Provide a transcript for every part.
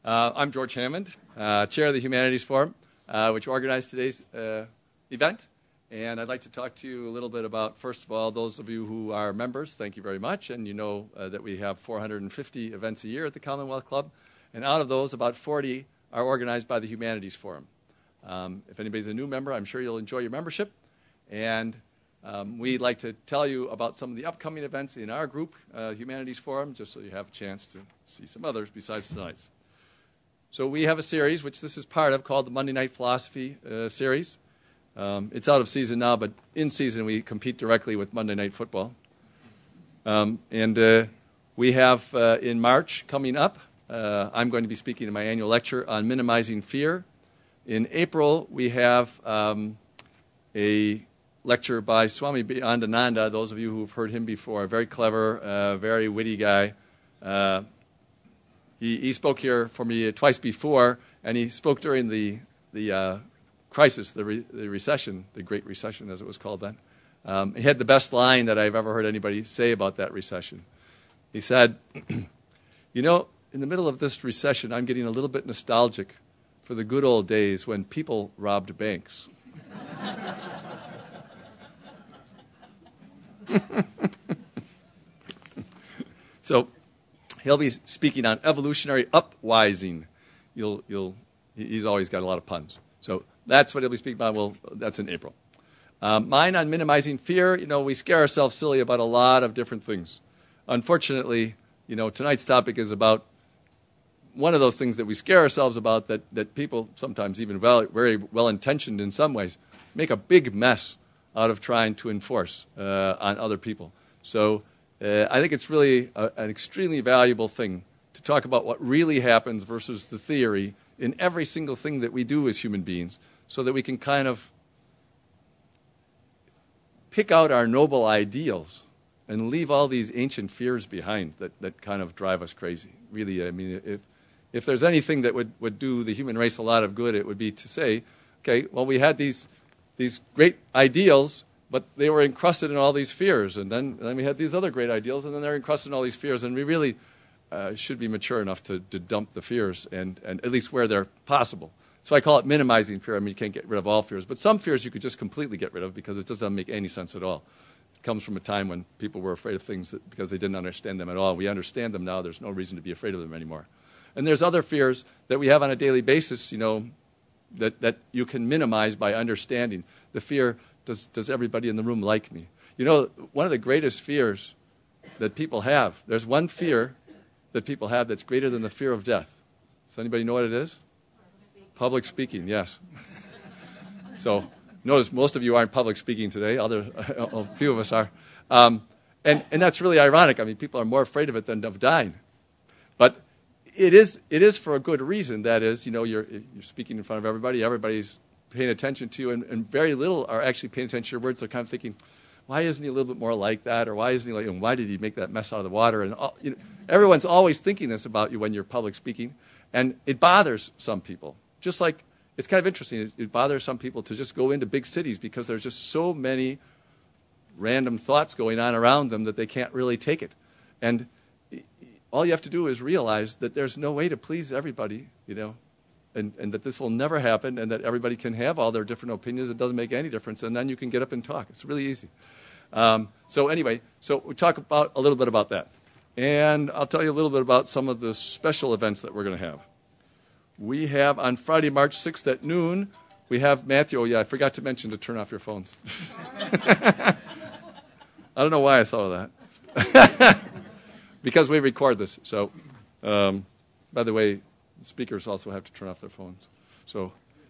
I'm George Hammond, Chair of the Humanities Forum, which organized today's event. And I'd like to talk to you a little bit about, first of all, those of you who are members, thank you very much. And you know that we have 450 events a year at the Commonwealth Club. And out of those, about 40 are organized by the Humanities Forum. If anybody's a new member, I'm sure you'll enjoy your membership. And we'd like to tell you about some of the upcoming events in our group, Humanities Forum, just so you have a chance to see some others besides tonight's. So we have a series, which this is part of, called the Monday Night Philosophy series. It's out of season now, but in season we compete directly with Monday Night Football. And we have in March coming up, I'm going to be speaking in my annual lecture on minimizing fear. In April, we have a lecture by Swami Anandananda. Those of you who have heard him before, a very clever, very witty guy. He spoke here for me twice before, and he spoke during the crisis, the recession, the Great Recession, as it was called then. He had the best line that I've ever heard anybody say about that recession. He said, you know, in the middle of this recession, I'm getting a little bit nostalgic for the good old days when people robbed banks. So he'll be speaking on evolutionary upwising. He's always got a lot of puns. So that's what he'll be speaking about. Well, that's in April. Mine on minimizing fear. You know, we scare ourselves silly about a lot of different things. Unfortunately, you know, tonight's topic is about one of those things that we scare ourselves about that people, sometimes even very well-intentioned in some ways, make a big mess out of trying to enforce on other people. So I think it's really an extremely valuable thing to talk about what really happens versus the theory in every single thing that we do as human beings, so that we can kind of pick out our noble ideals and leave all these ancient fears behind that kind of drive us crazy. Really, I mean, if there's anything that would do the human race a lot of good, it would be to say, okay, well, we had these great ideals, but they were encrusted in all these fears. And then we had these other great ideals, and then they're encrusted in all these fears. And we really should be mature enough to dump the fears, and at least where they're possible. So I call it minimizing fear. I mean, you can't get rid of all fears. But some fears you could just completely get rid of because it just doesn't make any sense at all. It comes from a time when people were afraid of things because they didn't understand them at all. We understand them now. There's no reason to be afraid of them anymore. And there's other fears that we have on a daily basis, you know, that you can minimize by understanding. The fear, does everybody in the room like me? You know, one of the greatest fears that people have, there's one fear that people have that's greater than the fear of death. Does anybody know what it is? Public speaking, yes. So notice most of you aren't public speaking today. A few of us are. And that's really ironic. I mean, people are more afraid of it than of dying. But it is for a good reason. That is, you know, you're speaking in front of everybody. Everybody's paying attention to you, and very little are actually paying attention to your words. They're kind of thinking, why isn't he a little bit more like that? Or why isn't he like, and why did he make that mess out of the water? And you know, everyone's always thinking this about you when you're public speaking. And it bothers some people. Just like, it's kind of interesting. It bothers some people to just go into big cities because there's just so many random thoughts going on around them that they can't really take it. And all you have to do is realize that there's no way to please everybody, you know, and that this will never happen, and that everybody can have all their different opinions. It doesn't make any difference, and then you can get up and talk. It's really easy. So anyway, so we talk about a little bit about that. And I'll tell you a little bit about some of the special events that we're going to have. We have on Friday, March 6th at noon, we have Matthew. Oh, yeah, I forgot to mention to turn off your phones. I don't know why I thought of that. Because we record this. So, by the way, speakers also have to turn off their phones. So,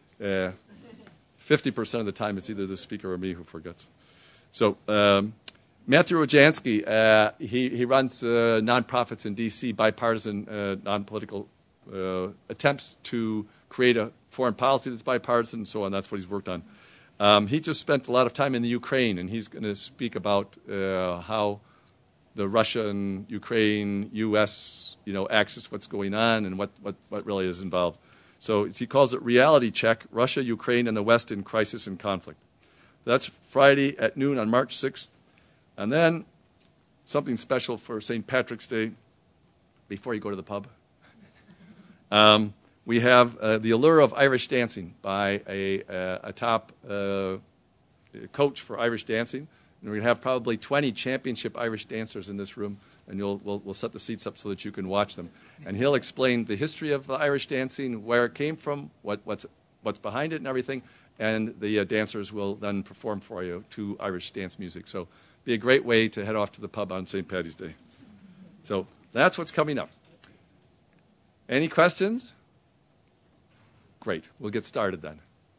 50% of the time it's either the speaker or me who forgets. So, Matthew Rojansky, he runs nonprofits in D.C., bipartisan, non-political attempts to create a foreign policy that's bipartisan and so on. That's what he's worked on. He just spent a lot of time in the Ukraine, and he's going to speak about how the Russia and Ukraine, U.S., you know, axis, what's going on and what really is involved. So he calls it Reality Check, Russia, Ukraine, and the West in Crisis and Conflict. That's Friday at noon on March 6th. And then something special for St. Patrick's Day before you go to the pub. We have The Allure of Irish Dancing by a top coach for Irish dancing. And we have probably 20 championship Irish dancers in this room, and we'll set the seats up so that you can watch them. And he'll explain the history of Irish dancing, where it came from, what's behind it and everything, and the dancers will then perform for you to Irish dance music. So be a great way to head off to the pub on St. Paddy's Day. So that's what's coming up. Any questions? Great. We'll get started then.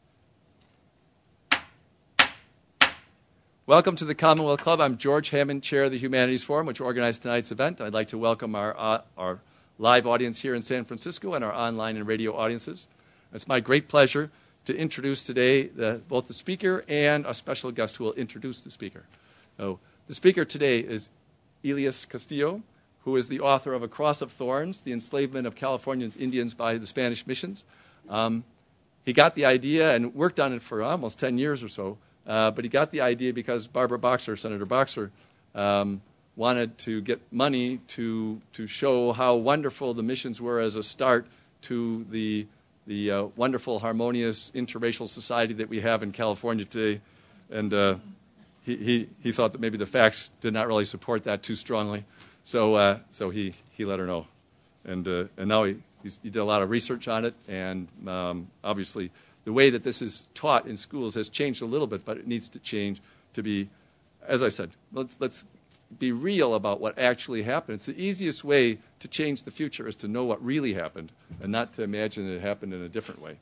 Welcome to the Commonwealth Club. I'm George Hammond, Chair of the Humanities Forum, which organized tonight's event. I'd like to welcome our live audience here in San Francisco and our online and radio audiences. It's my great pleasure to introduce today both the speaker and a special guest who will introduce the speaker. So, the speaker today is Elias Castillo, who is the author of A Cross of Thorns, The Enslavement of Californian Indians by the Spanish Missions. He got the idea and worked on it for almost 10 years or so. But he got the idea because Barbara Boxer, Senator Boxer, wanted to get money to show how wonderful the missions were as a start to the wonderful, harmonious, interracial society that we have in California today. And he thought that maybe the facts did not really support that too strongly. So he let her know. And now he did a lot of research on it, and obviously the way that this is taught in schools has changed a little bit, but it needs to change to be, as I said, let's be real about what actually happened. It's the easiest way to change the future is to know what really happened and not to imagine it happened in a different way.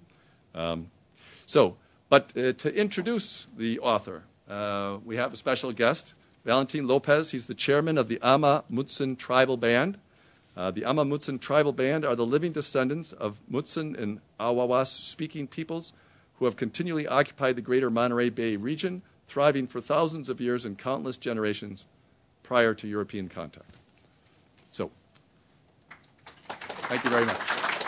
But to introduce the author, we have a special guest, Valentin Lopez. He's the chairman of the Ama Mutsun Tribal Band. The Ama Mutsun Tribal Band are the living descendants of Mutsun and Awawas-speaking peoples who have continually occupied the greater Monterey Bay region, thriving for thousands of years and countless generations prior to European contact. So, thank you very much.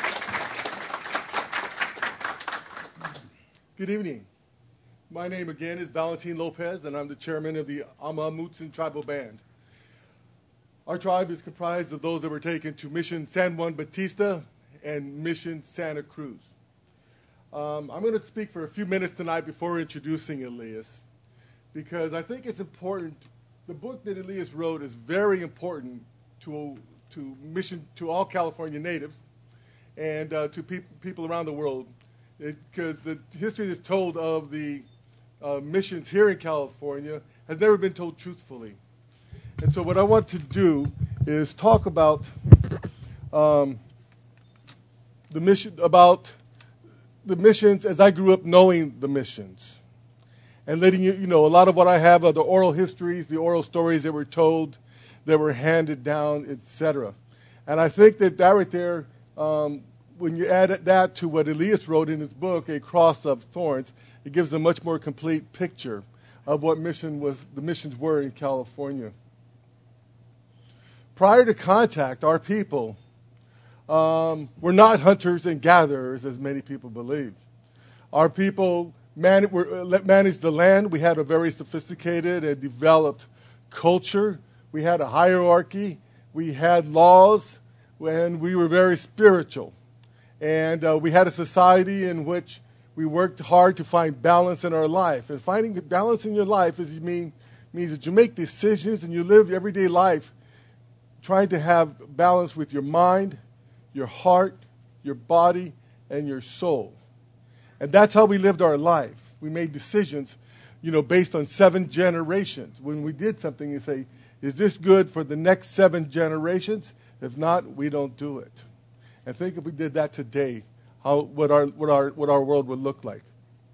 Good evening. My name again is Valentin Lopez, and I'm the chairman of the Ama Mutsun Tribal Band. Our tribe is comprised of those that were taken to Mission San Juan Bautista and Mission Santa Cruz. I'm going to speak for a few minutes tonight before introducing Elias, because I think it's important. The book that Elias wrote is very important to all California natives and to people around the world, because the history that's told of the missions here in California has never been told truthfully. And so what I want to do is talk about the missions as I grew up knowing the missions, and letting you know a lot of what I have are the oral histories, the oral stories that were told, that were handed down, etc. And I think that right there, when you add that to what Elias wrote in his book, A Cross of Thorns, it gives a much more complete picture of what the missions were in California. Prior to contact, our people were not hunters and gatherers, as many people believed. Our people managed the land. We had a very sophisticated and developed culture. We had a hierarchy. We had laws, and we were very spiritual. And we had a society in which we worked hard to find balance in our life. And finding balance in your life means that you make decisions and you live everyday life trying to have balance with your mind, your heart, your body, and your soul. And that's how we lived our life. We made decisions, based on 7 generations. When we did something, you say, is this good for the next 7 generations? If not, we don't do it. And think if we did that today, what our world would look like.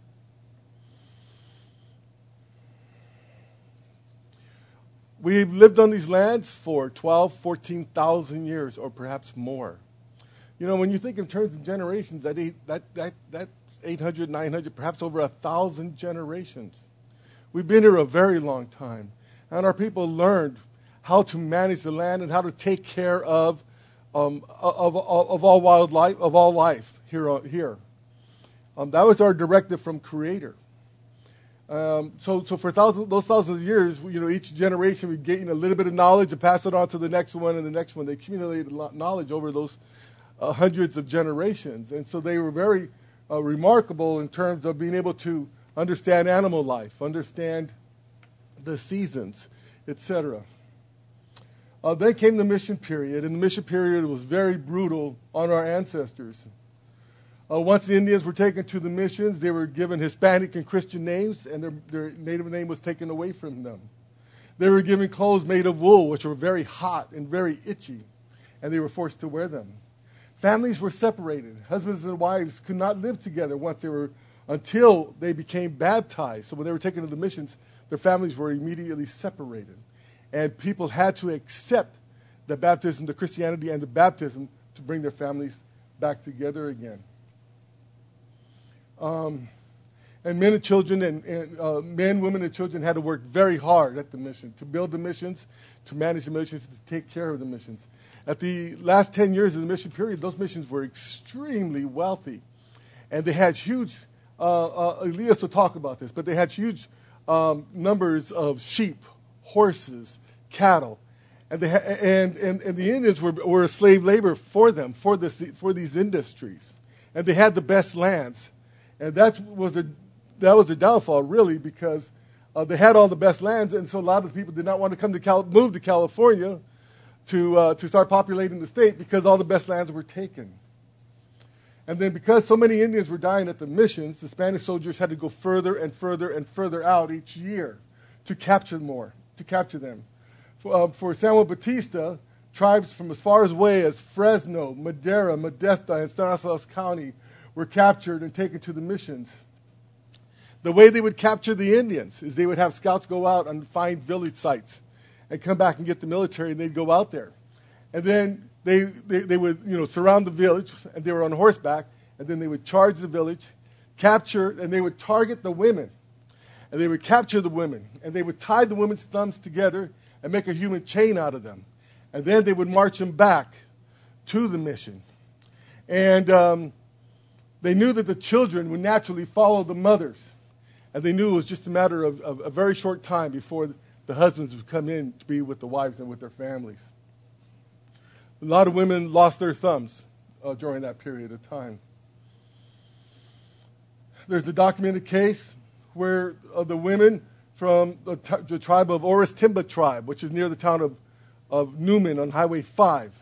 We've lived on these lands for 12, 14,000 years, or perhaps more. When you think in terms of generations, that's 800, 900, perhaps over 1,000 generations. We've been here a very long time, and our people learned how to manage the land and how to take care of all wildlife, of all life here. That was our directive from Creator. So for those thousands of years, each generation would gain a little bit of knowledge and pass it on to the next one and the next one. They accumulated knowledge over those hundreds of generations. And so they were very remarkable in terms of being able to understand animal life, understand the seasons, etc. Then came the mission period, and the mission period was very brutal on our ancestors. Once the Indians were taken to the missions, they were given Hispanic and Christian names, and their native name was taken away from them. They were given clothes made of wool, which were very hot and very itchy, and they were forced to wear them. Families were separated. Husbands and wives could not live together until they became baptized. So when they were taken to the missions, their families were immediately separated. And people had to accept the baptism, the Christianity and the baptism, to bring their families back together again. And men and children, men, women, and children had to work very hard at the mission, to build the missions, to manage the missions, to take care of the missions. At the last 10 years of the mission period, those missions were extremely wealthy. And they had huge, Elias will talk about this, but they had huge numbers of sheep, horses, cattle. And the Indians were slave labor for them, for these industries. And they had the best lands. And that was their downfall, really, because they had all the best lands, and so a lot of people did not want to move to California to start populating the state because all the best lands were taken. And then because so many Indians were dying at the missions, the Spanish soldiers had to go further and further and further out each year to capture them. For San Juan Bautista, tribes from as far away as Fresno, Madera, Modesto, and Stanislaus County were captured and taken to the missions. The way they would capture the Indians is they would have scouts go out and find village sites and come back and get the military, and they'd go out there. And then they would surround the village, and they were on horseback, and then they would charge the village, capture, and they would target the women. And they would capture the women, and they would tie the women's thumbs together and make a human chain out of them. And then they would march them back to the mission. And they knew that the children would naturally follow the mothers. And they knew it was just a matter of a very short time before the husbands would come in to be with the wives and with their families. A lot of women lost their thumbs during that period of time. There's a documented case where the women from the tribe of Orostimba tribe, which is near the town of Newman on Highway 5.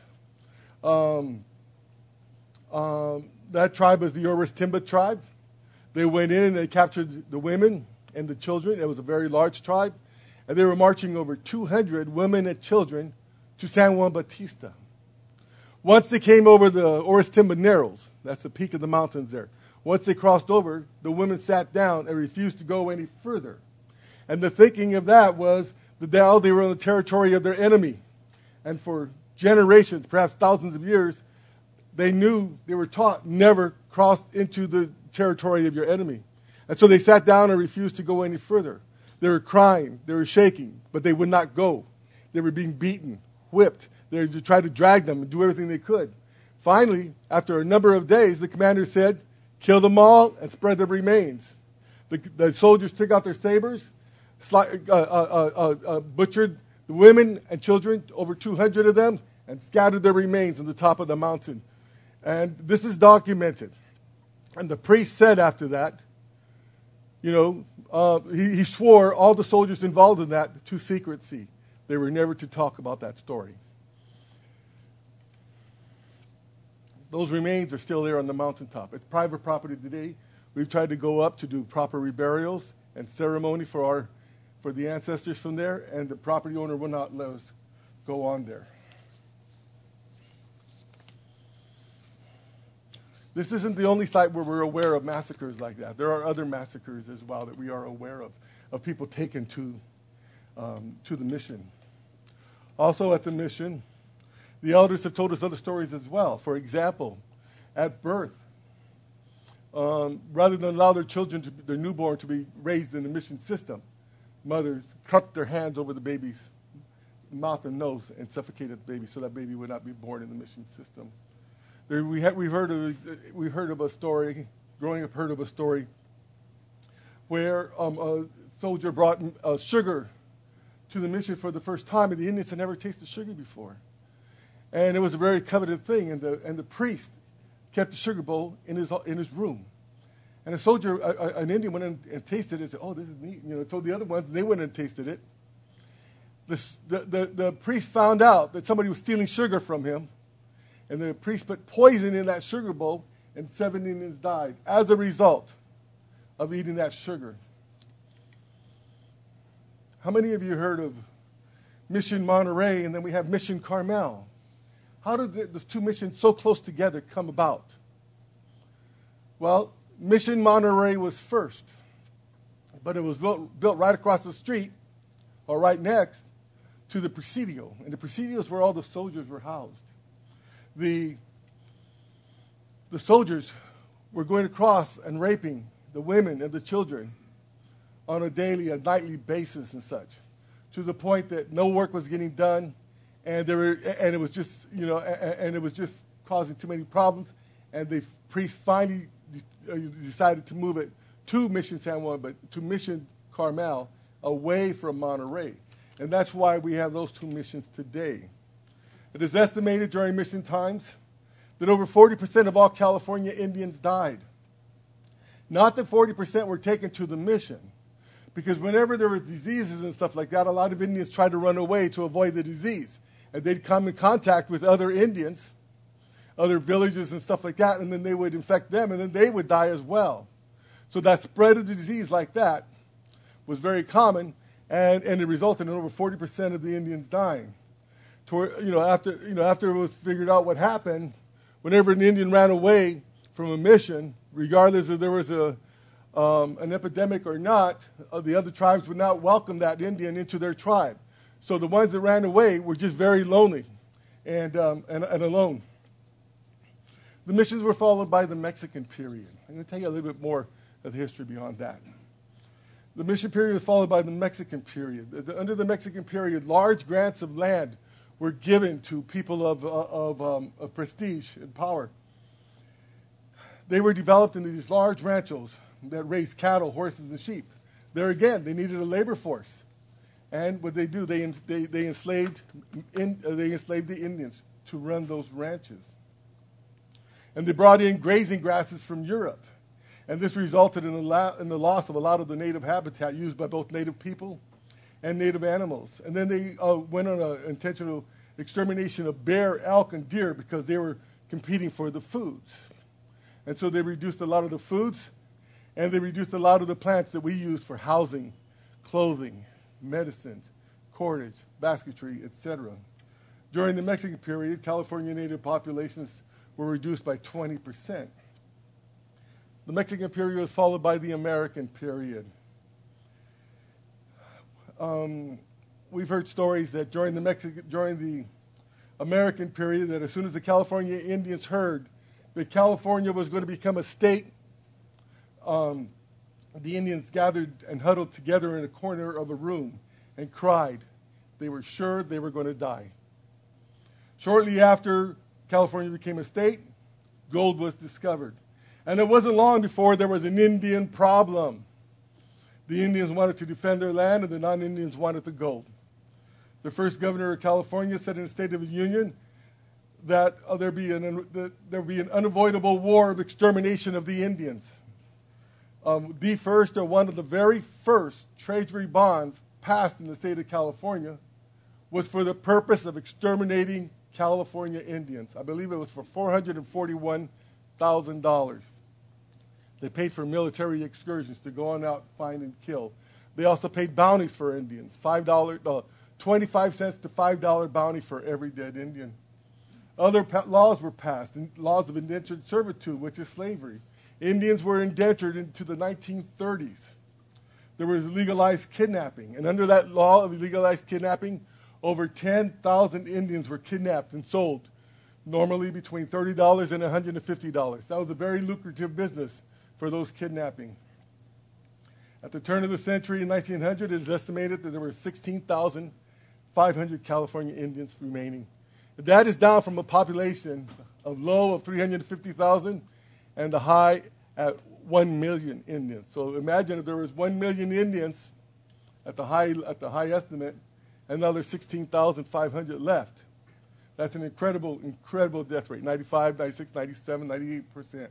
That tribe is the Orostimba tribe. They went in and they captured the women and the children. It was a very large tribe. And they were marching over 200 women and children to San Juan Bautista. Once they came over the Orostimba Narrows, that's the peak of the mountains there. Once they crossed over, the women sat down and refused to go any further. And the thinking of that was that now they were on the territory of their enemy. And for generations, perhaps thousands of years, they were taught never cross into the territory of your enemy. And so they sat down and refused to go any further. They were crying, they were shaking, but they would not go. They were being beaten, whipped. They tried to drag them and do everything they could. Finally, after a number of days, the commander said, "Kill them all and spread their remains." The soldiers took out their sabers, butchered the women and children, over 200 of them, and scattered their remains on the top of the mountain. And this is documented. And the priest said after that, he swore all the soldiers involved in that to secrecy. They were never to talk about that story. Those remains are still there on the mountaintop. It's private property today. We've tried to go up to do proper reburials and ceremony for the ancestors from there, and the property owner will not let us go on there. This isn't the only site where we're aware of massacres like that. There are other massacres as well that we are aware of people taken to the mission. Also at the mission, the elders have told us other stories as well. For example, at birth, rather than allow their newborn to be raised in the mission system, mothers cupped their hands over the baby's mouth and nose and suffocated the baby so that baby would not be born in the mission system. We've heard of a story, growing up heard of a story, where a soldier brought sugar to the mission for the first time, and the Indians had never tasted sugar before. And it was a very coveted thing, and the priest kept the sugar bowl in his room. And a soldier, an Indian, went in and tasted it and said, "Oh, this is neat." Told the other ones, and they went and tasted it. The priest found out that somebody was stealing sugar from him, and the priest put poison in that sugar bowl, and 7 Indians died as a result of eating that sugar. How many of you heard of Mission Monterey, and then we have Mission Carmel? How did the two missions so close together come about? Well, Mission Monterey was first, but it was built right across the street, or right next, to the Presidio. And the Presidio is where all the soldiers were housed. The soldiers were going across and raping the women and the children on a nightly basis and such, to the point that no work was getting done, and it was just causing too many problems, and the priest finally decided to move it to Mission San Juan, but to Mission Carmel, away from Monterey. And that's why we have those two missions today. It is estimated during mission times that over 40% of all California Indians died. Not that 40% were taken to the mission, because whenever there were diseases and stuff like that, a lot of Indians tried to run away to avoid the disease. And they'd come in contact with other Indians, other villages and stuff like that, and then they would infect them, and then they would die as well. So that spread of the disease like that was very common, and it resulted in over 40% of the Indians dying. After it was figured out what happened, whenever an Indian ran away from a mission, regardless if there was an epidemic or not, the other tribes would not welcome that Indian into their tribe. So the ones that ran away were just very lonely and alone. The missions were followed by the Mexican period. I'm going to tell you a little bit more of the history beyond that. The mission period was followed by the Mexican period. Under the Mexican period, large grants of land were given to people of prestige and power. They were developed into these large ranchos that raised cattle, horses, and sheep. There again, they needed a labor force. And what they do, they enslaved the Indians to run those ranches. And they brought in grazing grasses from Europe. And this resulted in the loss of a lot of the native habitat used by both native people and native animals. And then they went on an intentional extermination of bear, elk, and deer because they were competing for the foods. And so they reduced a lot of the foods, and they reduced a lot of the plants that we use for housing, clothing, medicines, cordage, basketry, etc. During the Mexican period, California native populations were reduced by 20%. The Mexican period was followed by the American period. We've heard stories that during the American period, that as soon as the California Indians heard that California was going to become a state, the Indians gathered and huddled together in a corner of a room and cried. They were sure they were going to die. Shortly after California became a state, gold was discovered. And it wasn't long before there was an Indian problem. The Indians wanted to defend their land, and the non-Indians wanted the gold. The first governor of California said in the State of the Union that there would be an unavoidable war of extermination of the Indians. The first, or one of the very first treasury bonds passed in the state of California was for the purpose of exterminating California Indians. I believe it was for $441,000. They paid for military excursions to go on out, find, and kill. They also paid bounties for Indians, 25 cents to $5 bounty for every dead Indian. Other laws were passed, laws of indentured servitude, which is slavery. Indians were indentured into the 1930s. There was legalized kidnapping, and under that law of legalized kidnapping, over 10,000 Indians were kidnapped and sold, normally between $30 and $150. That was a very lucrative business for those kidnapping. At the turn of the century in 1900, it is estimated that there were 16,500 California Indians remaining. That is down from a population of low of 350,000 and the high at 1 million Indians. So imagine if there was 1 million Indians at the high estimate, and now there's 16,500 left. That's an incredible, incredible death rate, 95, 96, 97, 98%.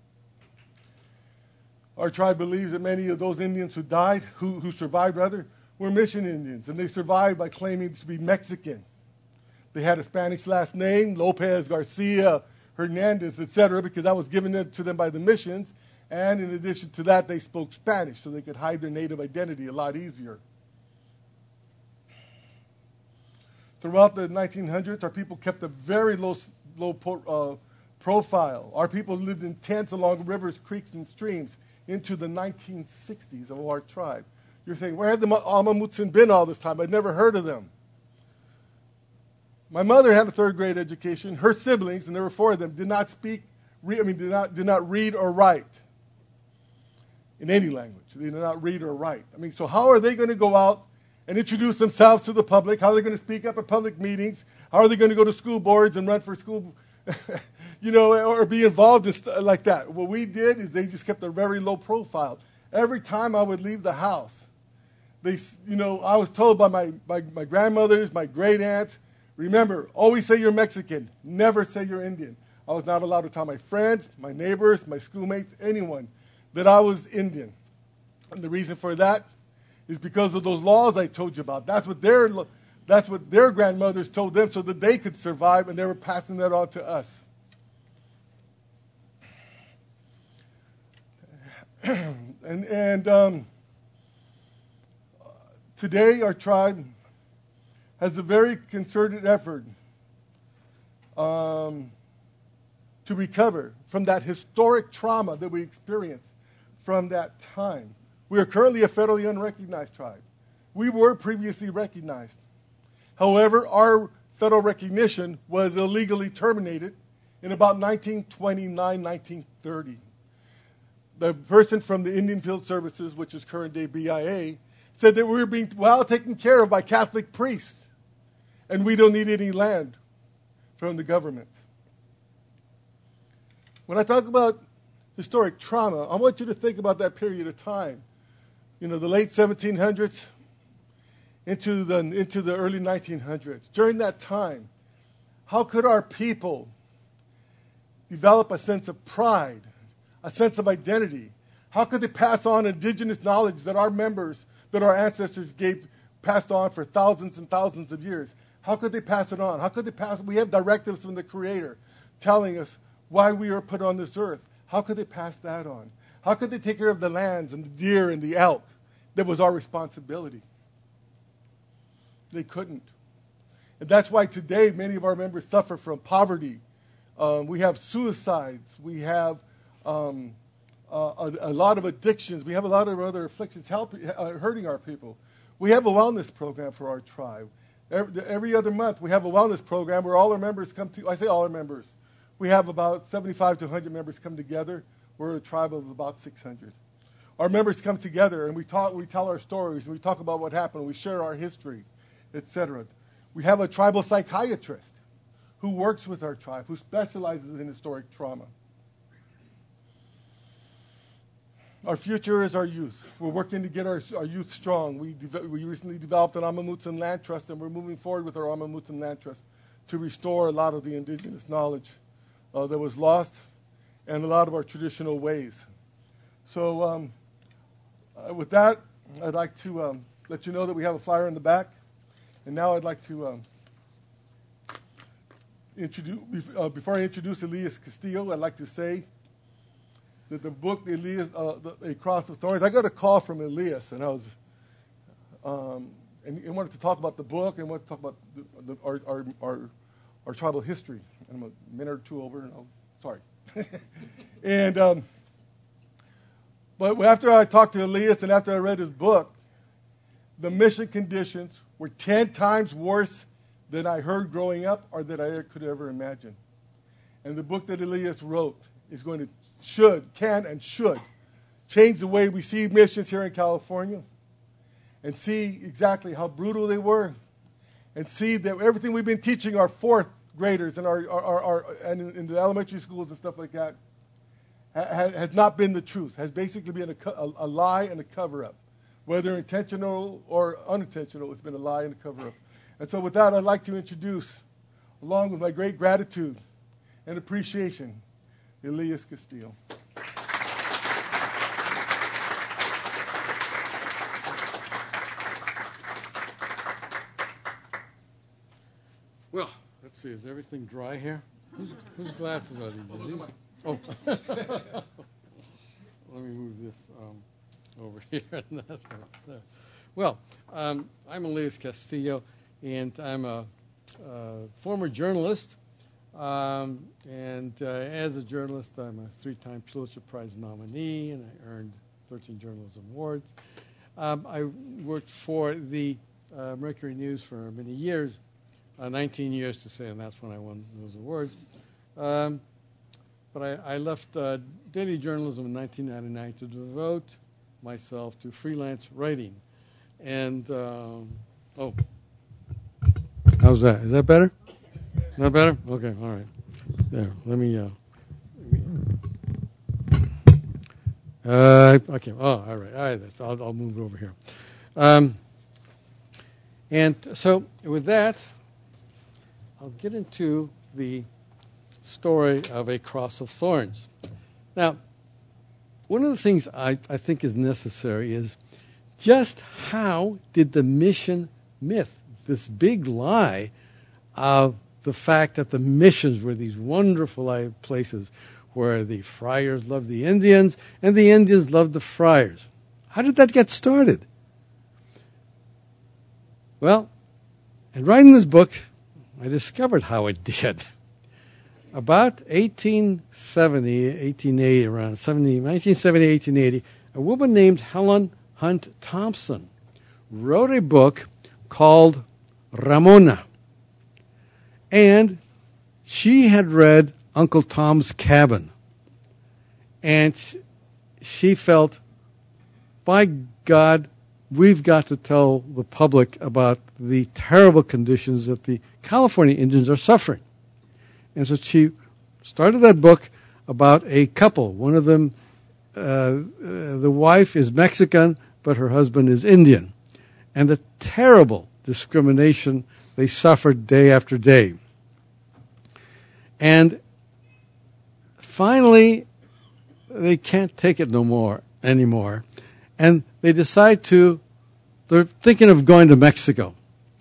Our tribe believes that many of those Indians who died, who survived rather, were mission Indians, and they survived by claiming to be Mexican. They had a Spanish last name, Lopez, Garcia, Hernandez, etc., because that was given to them by the missions, and in addition to that, they spoke Spanish, so they could hide their native identity a lot easier. Throughout the 1900s, our people kept a very low profile. Our people lived in tents along rivers, creeks, and streams into the 1960s of our tribe. You're saying, where have the Amah Mutsun been all this time? I'd never heard of them. My mother had a third grade education. Her siblings, and there were 4 of them, did not read or write in any language. They did not read or write. I mean, so how are they going to go out and introduce themselves to the public? How are they going to speak up at public meetings? How are they going to go to school boards and run for school, or be involved in like that? What we did is they just kept a very low profile. Every time I would leave the house, I was told by my grandmothers, my great aunts, remember, always say you're Mexican, never say you're Indian. I was not allowed to tell my friends, my neighbors, my schoolmates, anyone that I was Indian. And the reason for that is because of those laws I told you about. That's what their grandmothers told them so that they could survive, and they were passing that on to us. Today our tribe has a very concerted effort to recover from that historic trauma that we experienced from that time. We are currently a federally unrecognized tribe. We were previously recognized. However, our federal recognition was illegally terminated in about 1929, 1930. The person from the Indian Field Services, which is current day BIA, said that we were being well taken care of by Catholic priests, and we don't need any land from the government. When I talk about historic trauma, I want you to think about that period of time. The late 1700s into the early 1900s. During that time, how could our people develop a sense of pride, a sense of identity? How could they pass on indigenous knowledge that our ancestors passed on for thousands and thousands of years? How could they pass it on? We have directives from the Creator telling us why we are put on this earth. How could they pass that on? How could they take care of the lands and the deer and the elk? That was our responsibility. They couldn't. And that's why today many of our members suffer from poverty. We have suicides. We have a lot of addictions. We have a lot of other afflictions hurting our people. We have a wellness program for our tribe. Every other month we have a wellness program where all our members come to. I say all our members. We have about 75 to 100 members come together. We're a tribe of about 600. Our members come together and we tell our stories, and we talk about what happened, we share our history, etc. We have a tribal psychiatrist who works with our tribe, who specializes in historic trauma. Our future is our youth. We're working to get our youth strong. We recently developed an Amah Mutsun Land Trust, and we're moving forward with our Amah Mutsun Land Trust to restore a lot of the indigenous knowledge that was lost and a lot of our traditional ways. So with that, I'd like to let you know that we have a flyer in the back. And now I'd like to before I introduce Elias Castillo, I'd like to say that the book, Elias, A Cross of Thorns, I got a call from Elias, and I was, and he wanted to talk about the book and wanted to talk about our tribal history. And I'm a minute or two over, and sorry. And but after I talked to Elias and after I read his book, the mission conditions were 10 times worse than I heard growing up or that I could ever imagine. And the book that Elias wrote is going to can and should change the way we see missions here in California and see exactly how brutal they were and see that everything we've been teaching our fourth graders and and in the elementary schools and stuff like that has not been the truth, has basically been a lie and a cover-up. Whether intentional or unintentional, it's been a lie and a cover-up. And so with that, I'd like to introduce along with my great gratitude and appreciation, Elias Castillo. Well, let's see. Is everything dry here? Whose glasses are these? Oh. Let me move this over here. And that's right there. Well, I'm Elias Castillo, and I'm a former journalist. And as a journalist, I'm a 3-time Pulitzer Prize nominee, and I earned 13 journalism awards. I worked for the Mercury News for many years. 19 years to say, and that's when I won those awards. But I left daily journalism in 1999 to devote myself to freelance writing. And, how's that? Is that better? Not better? Okay, all right. There, let me, okay, oh, all right, I'll move it over here. And so with that, I'll get into the story of A Cross of Thorns. Now, one of the things I think is necessary is just how did the mission myth, this big lie of the fact that the missions were these wonderful places where the friars loved the Indians and the Indians loved the friars. How did that get started? Well, in writing this book, I discovered how it did. About 1880, around 1970, 1880, a woman named Helen Hunt Thompson wrote a book called Ramona. And she had read Uncle Tom's Cabin. And she felt, by God, we've got to tell the public about the terrible conditions that the California Indians are suffering. And so she started that book about a couple. One of them, the wife is Mexican, but her husband is Indian. And the terrible discrimination they suffered day after day. And finally, they can't take it anymore. And they decide they're thinking of going to Mexico.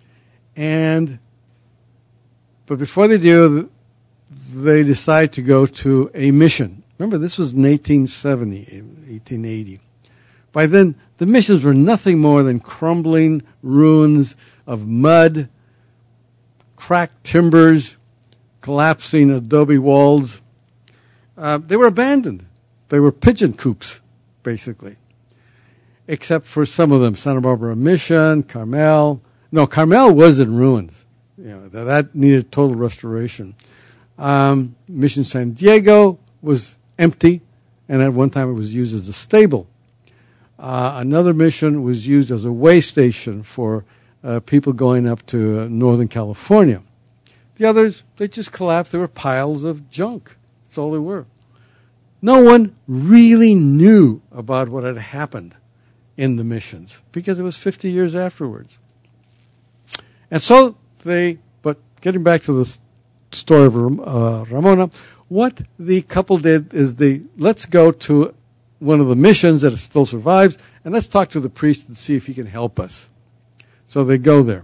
But before they do, they decide to go to a mission. Remember, this was in 1870, 1880. By then, the missions were nothing more than crumbling ruins of mud, cracked timbers, collapsing adobe walls. They were abandoned. They were pigeon coops, basically. Except for some of them, Santa Barbara Mission, Carmel. No, Carmel was in ruins. That needed total restoration. Mission San Diego was empty, and at one time it was used as a stable. Another mission was used as a way station for people going up to Northern California. The others, they just collapsed. They were piles of junk. That's all they were. No one really knew about what had happened in the missions because it was 50 years afterwards. And so but getting back to the story of Ramona, what the couple did is let's go to one of the missions that still survives, and let's talk to the priest and see if he can help us. So they go there.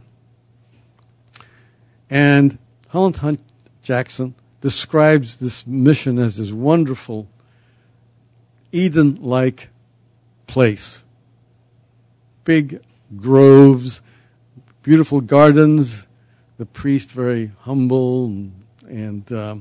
And Helen Hunt Jackson describes this mission as this wonderful Eden-like place. Big groves, beautiful gardens, the priest very humble and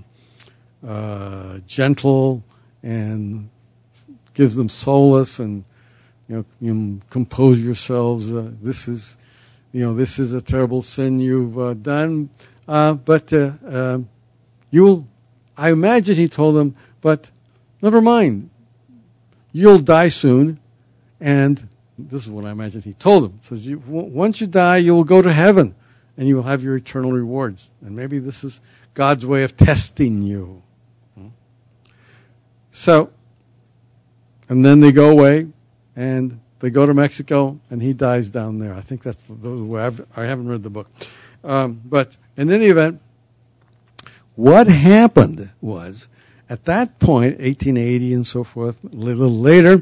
gentle and gives them solace and compose yourselves. This is a terrible sin you've done, but you'll. I imagine he told them, but never mind. You'll die soon, and this is what I imagine he told them. It says, once you die, you'll go to heaven, and you will have your eternal rewards. And maybe this is God's way of testing you. So, and then they go away, and they go to Mexico, and he dies down there. I think that's the way I haven't read the book. But in any event, what happened was, at that point, 1880 and so forth, a little later,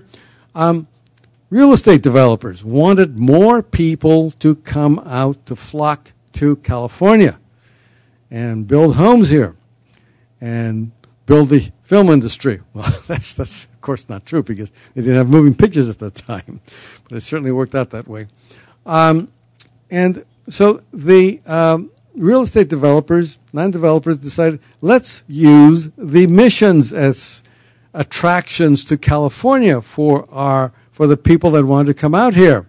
real estate developers wanted more people to come out to flock to California and build homes here and build the film industry. Well, that's of course not true because they didn't have moving pictures at that time, but it certainly worked out that way. And so the real estate developers, land developers, decided, let's use the missions as attractions to California for the people that wanted to come out here.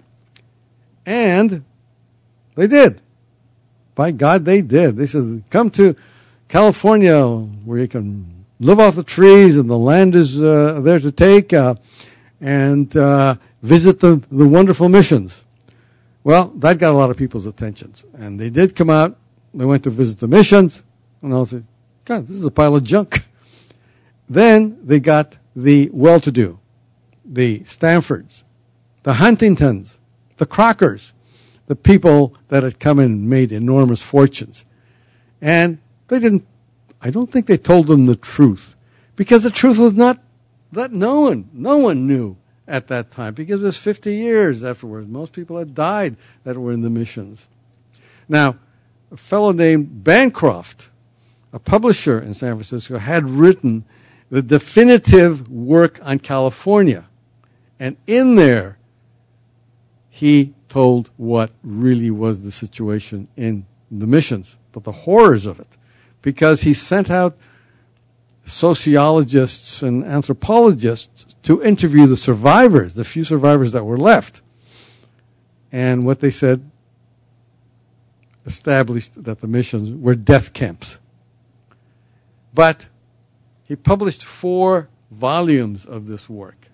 And they did. By God, they did. They said, come to California where you can live off the trees and the land is there to take, and visit the wonderful missions. Well, that got a lot of people's attentions. And they did come out. They went to visit the missions. And I said, God, this is a pile of junk. Then they got the well-to-do, the Stanfords, the Huntingtons, the Crockers, the people that had come and made enormous fortunes. And I don't think they told them the truth, because the truth was not that no one knew at that time, because it was 50 years afterwards. Most people had died that were in the missions. Now, a fellow named Bancroft, a publisher in San Francisco, had written the definitive work on California. And in there, he told what really was the situation in the missions, but the horrors of it. Because he sent out sociologists and anthropologists to interview the survivors, the few survivors that were left. And what they said established that the missions were death camps. But he published 4 volumes of this work.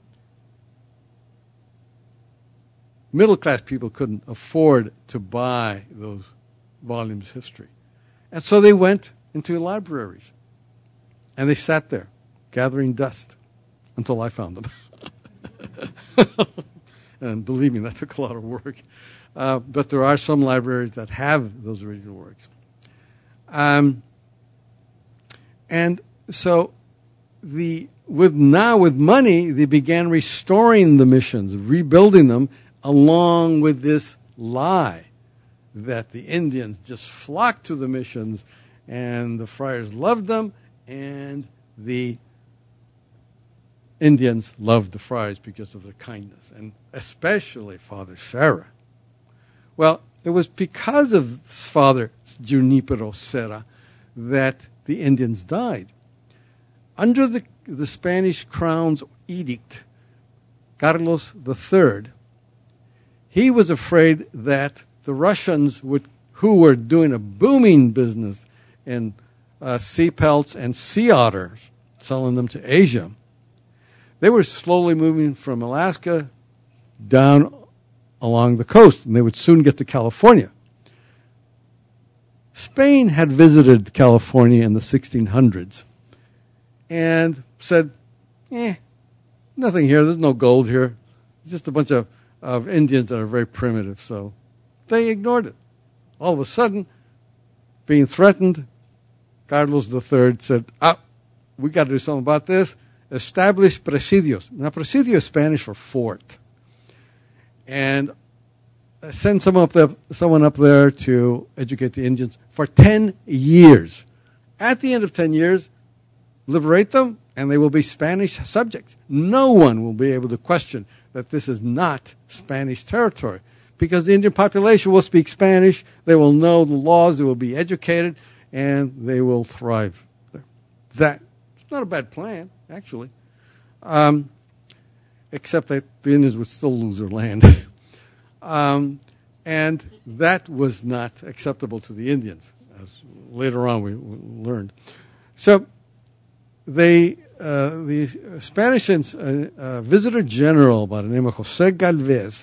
Middle-class people couldn't afford to buy those volumes of history. And so they went into libraries. And they sat there, gathering dust, until I found them. And believe me, that took a lot of work. But there are some libraries that have those original works. And so with money, they began restoring the missions, rebuilding them, along with this lie that the Indians just flocked to the missions and the friars loved them, and the Indians loved the friars because of their kindness, and especially Father Serra. Well, it was because of Father Junipero Serra that the Indians died. Under the Spanish crown's edict, Carlos III, he was afraid that the Russians, who were doing a booming business in sea pelts and sea otters, selling them to Asia, they were slowly moving from Alaska down along the coast, and they would soon get to California. Spain had visited California in the 1600s and said, nothing here, there's no gold here. It's just a bunch of Indians that are very primitive, so they ignored it. All of a sudden, being threatened, Carlos III said, we got to do something about this. Establish presidios. Now, presidio is Spanish for fort. And send someone up there to educate the Indians for 10 years. At the end of 10 years, liberate them, and they will be Spanish subjects. No one will be able to question that this is not Spanish territory, because the Indian population will speak Spanish, they will know the laws, they will be educated, and they will thrive there. That's not a bad plan, actually, except that the Indians would still lose their land. And that was not acceptable to the Indians, as later on we learned. So the Spanish Visitor General by the name of Jose Galvez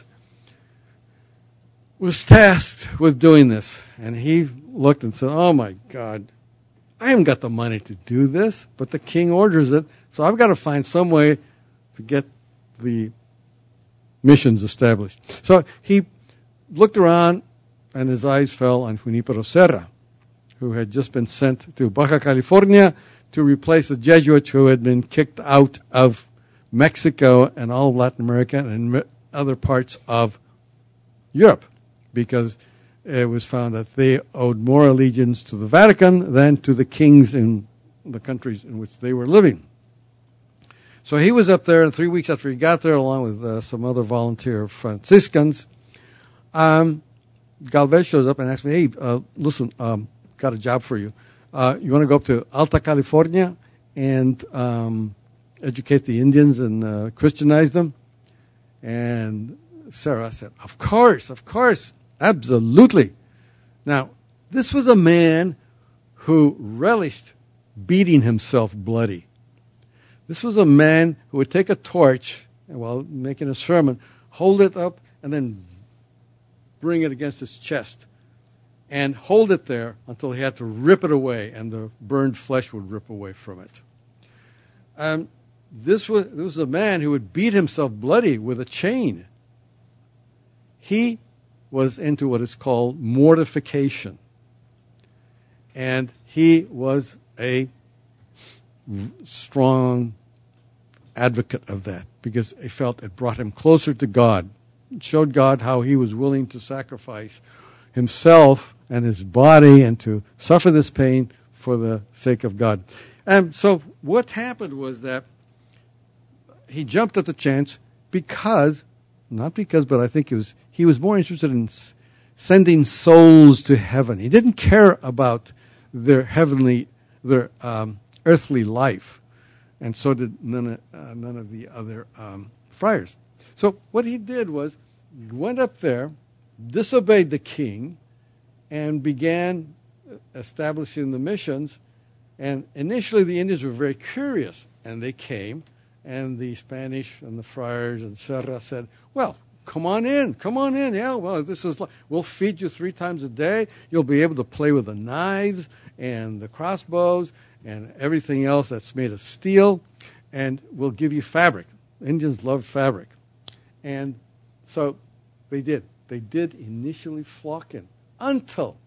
was tasked with doing this. And he looked and said, oh my God, I haven't got the money to do this, but the king orders it, so I've got to find some way to get the missions established. So he looked around, and his eyes fell on Junipero Serra. who had just been sent to Baja California to replace the Jesuits who had been kicked out of Mexico and all of Latin America and other parts of Europe, because it was found that they owed more allegiance to the Vatican than to the kings in the countries in which they were living. So he was up there, and 3 weeks after he got there, along with some other volunteer Franciscans, Galvez shows up and asks me, hey, listen, got a job for you. You want to go up to Alta California and educate the Indians and Christianize them? And Sarah said, of course, absolutely. Now, this was a man who relished beating himself bloody. This was a man who would take a torch while making a sermon, hold it up, and then bring it against his chest and hold it there until he had to rip it away, and the burned flesh would rip away from it. This was a man who would beat himself bloody with a chain. He was into what is called mortification. And he was a strong advocate of that because he felt it brought him closer to God. It showed God how he was willing to sacrifice himself and his body and to suffer this pain for the sake of God. And so what happened was that he jumped at the chance because, but I think he was more interested in sending souls to heaven. He didn't care about their earthly life, and so did none of the other friars. So what he did was he went up there, disobeyed the king, and began establishing the missions. And initially the Indians were very curious, and they came, and the Spanish and the friars and Serra said, well, come on in. Yeah, well, we'll feed you 3 times a day. You'll be able to play with the knives and the crossbows and everything else that's made of steel, and we'll give you fabric. Indians loved fabric. And so they did. They did initially flock in until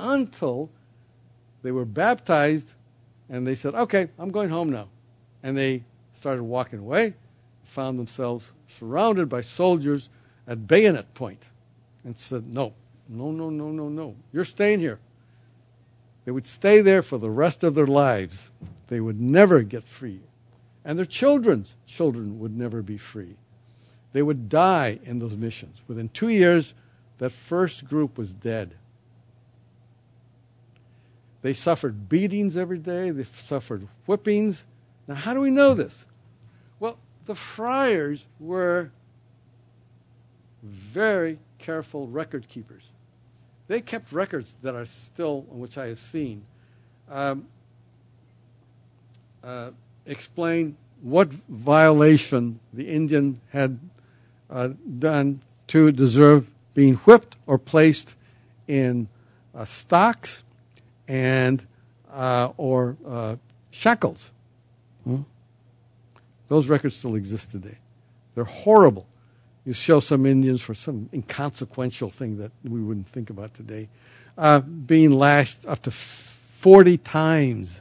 they were baptized, and they said, okay, I'm going home now. And they started walking away, found themselves surrounded by soldiers at bayonet point, and said, no, you're staying here. They would stay there for the rest of their lives. They would never get free. And their children's children would never be free. They would die in those missions. Within 2 years, that first group was dead. They suffered beatings every day. They suffered whippings. Now, how do we know this? Well, the friars were very careful record keepers. They kept records that are still, which I have seen, explain what violation the Indian had done to deserve being whipped or placed in stocks and or shackles. Those records still exist today. They're horrible. You show some Indians for some inconsequential thing that we wouldn't think about today, being lashed up to 40 times.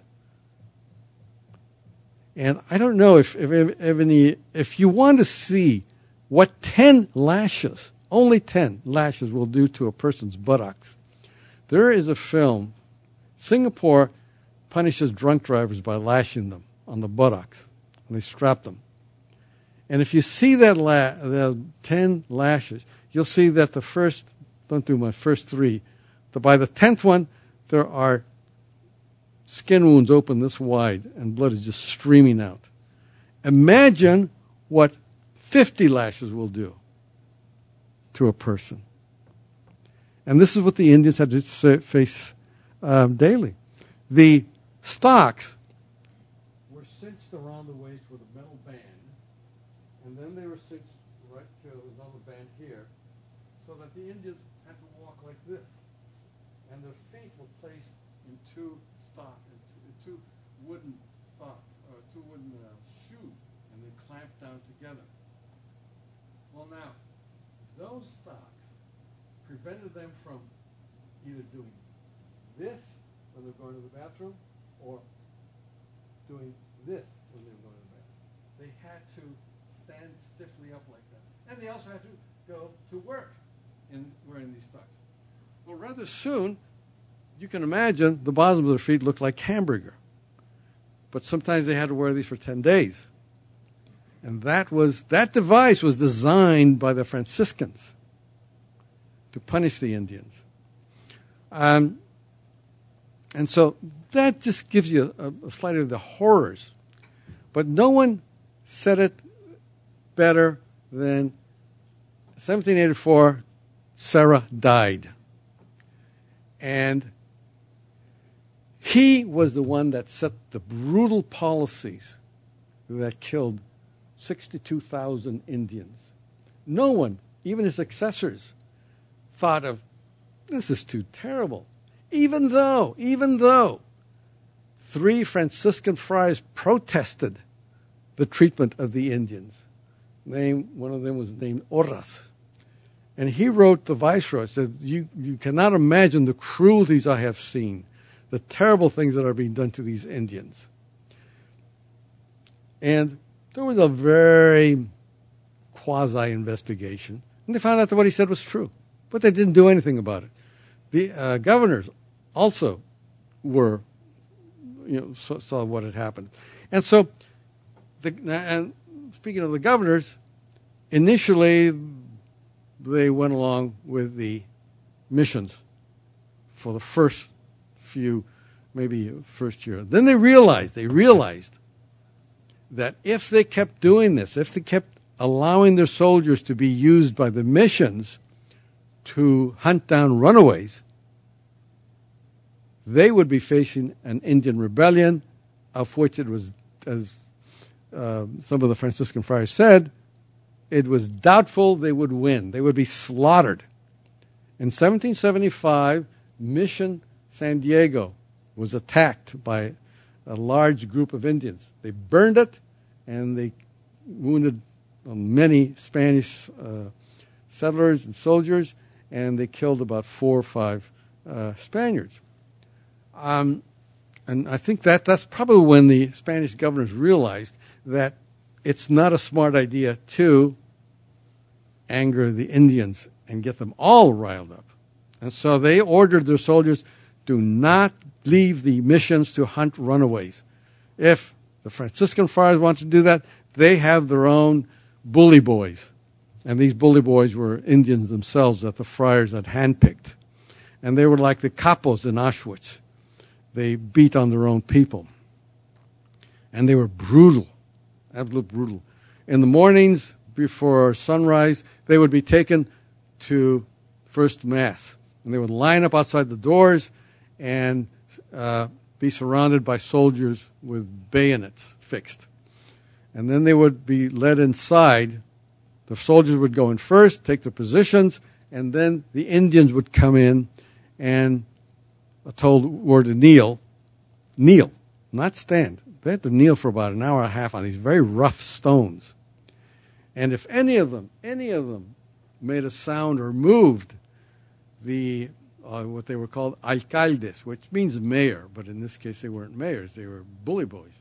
And I don't know if you want to see what 10 lashes, only 10 lashes will do to a person's buttocks. There is a film. Singapore punishes drunk drivers by lashing them on the buttocks, and they strap them. And if you see the 10 lashes, you'll see that the first, don't do my first 3, but by the 10th one, there are skin wounds open this wide, and blood is just streaming out. Imagine what 50 lashes will do to a person. And this is what the Indians had to face daily. The stocks were cinched around the waist with a metal band, and then they were cinched right to another band here, so that the Indians had to walk like this. And their feet were placed in two wooden shoes, and they clamped down together. Well, now, those stocks prevented them from either doing this, or going to the bathroom or doing this when they were going to the bathroom. They had to stand stiffly up like that. And they also had to go to work in wearing these tux. Well, rather soon, you can imagine the bottoms of their feet looked like hamburger. But sometimes they had to wear these for 10 days. And that device was designed by the Franciscans to punish the Indians. And so that just gives you a slight of the horrors. But no one said it better than 1784, Serra died. And he was the one that set the brutal policies that killed 62,000 Indians. No one, even his successors, thought of, this is too terrible. Even though 3 Franciscan friars protested the treatment of the Indians. One of them was named Orras. And he wrote the viceroy, said, you cannot imagine the cruelties I have seen, the terrible things that are being done to these Indians. And there was a very quasi-investigation, and they found out that what he said was true, but they didn't do anything about it. The governors also were, saw what had happened. And so, and speaking of the governors, initially they went along with the missions for the first few, maybe first year. Then they realized that if they kept doing this, if they kept allowing their soldiers to be used by the missions to hunt down runaways, they would be facing an Indian rebellion, of which it was, as some of the Franciscan friars said, it was doubtful they would win. They would be slaughtered. In 1775, Mission San Diego was attacked by a large group of Indians. They burned it, and they wounded many Spanish settlers and soldiers, and they killed about 4 or 5 Spaniards. And I think that's probably when the Spanish governors realized that it's not a smart idea to anger the Indians and get them all riled up. And so they ordered their soldiers, do not leave the missions to hunt runaways. If the Franciscan friars want to do that, they have their own bully boys. And these bully boys were Indians themselves that the friars had handpicked. And they were like the capos in Auschwitz. They beat on their own people. And they were brutal, absolutely brutal. In the mornings before sunrise, they would be taken to First Mass. And they would line up outside the doors and be surrounded by soldiers with bayonets fixed. And then they would be led inside. The soldiers would go in first, take their positions, and then the Indians would come in and were to kneel, not stand. They had to kneel for about an hour and a half on these very rough stones. And if any of them made a sound or moved, the what they were called alcaldes, which means mayor, but in this case they weren't mayors, they were bully boys,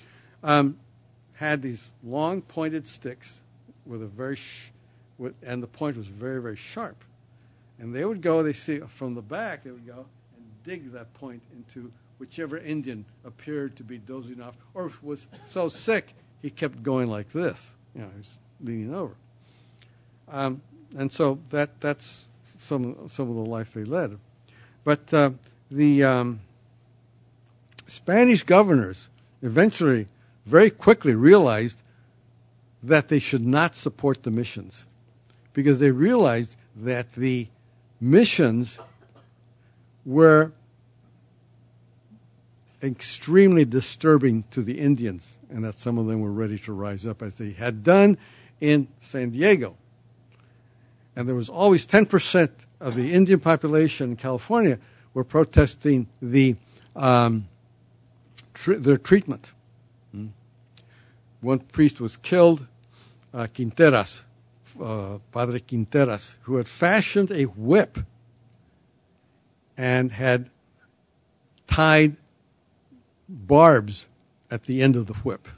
had these long pointed sticks with and the point was very, very sharp. And they would go, from the back, they would go and dig that point into whichever Indian appeared to be dozing off or was so sick he kept going like this. He was leaning over. And so that's some of the life they led. But the Spanish governors eventually, very quickly realized that they should not support the missions because they realized that the missions were extremely disturbing to the Indians and that some of them were ready to rise up as they had done in San Diego. And there was always 10% of the Indian population in California were protesting their treatment. One priest was killed, Quinteras, Padre Quinteras, who had fashioned a whip and had tied barbs at the end of the whip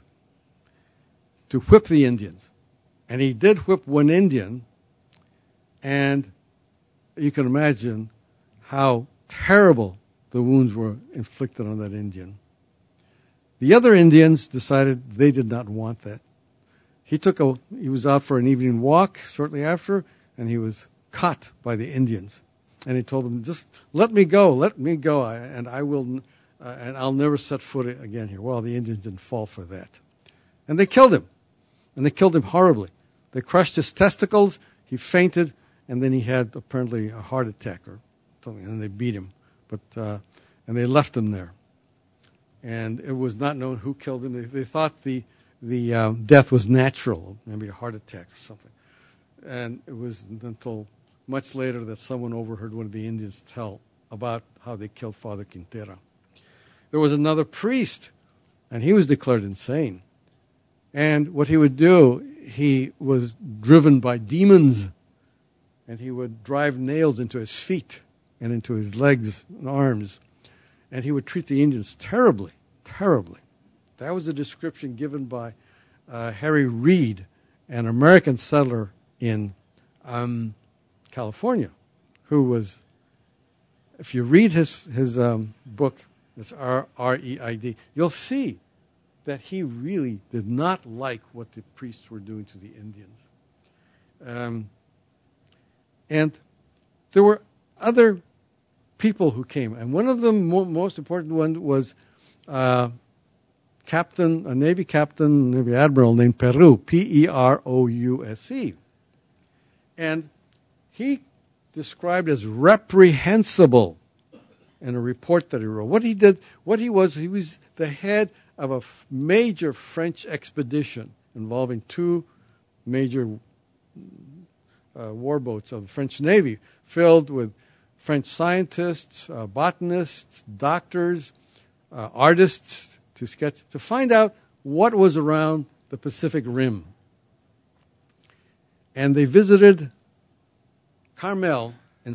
to whip the Indians. And he did whip one Indian, and you can imagine how terrible the wounds were inflicted on that Indian. The other Indians decided they did not want that. He was out for an evening walk shortly after, and he was caught by the Indians. And he told them, "Just let me go, and I'll never set foot again here." Well, the Indians didn't fall for that, and they killed him, and they killed him horribly. They crushed his testicles. He fainted, and then he had apparently a heart attack or something, and they beat him, and they left him there. And it was not known who killed him. They thought the death was natural, maybe a heart attack or something. And it was until much later that someone overheard one of the Indians tell about how they killed Father Quintera. There was another priest, and he was declared insane. And what he would do, he was driven by demons, and he would drive nails into his feet and into his legs and arms. And he would treat the Indians terribly, terribly. That was a description given by Harry Reid, an American settler in California, who was, if you read his book, this R-E-I-D, you'll see that he really did not like what the priests were doing to the Indians. And there were other people who came, and one of the most important one was a Navy captain, Navy admiral named Perouse, P-E-R-O-U-S-E. And he described as reprehensible in a report that he wrote. He was the head of a major French expedition involving two major warboats of the French Navy, filled with French scientists, botanists, doctors, artists, to find out what was around the Pacific Rim. And they visited Carmel in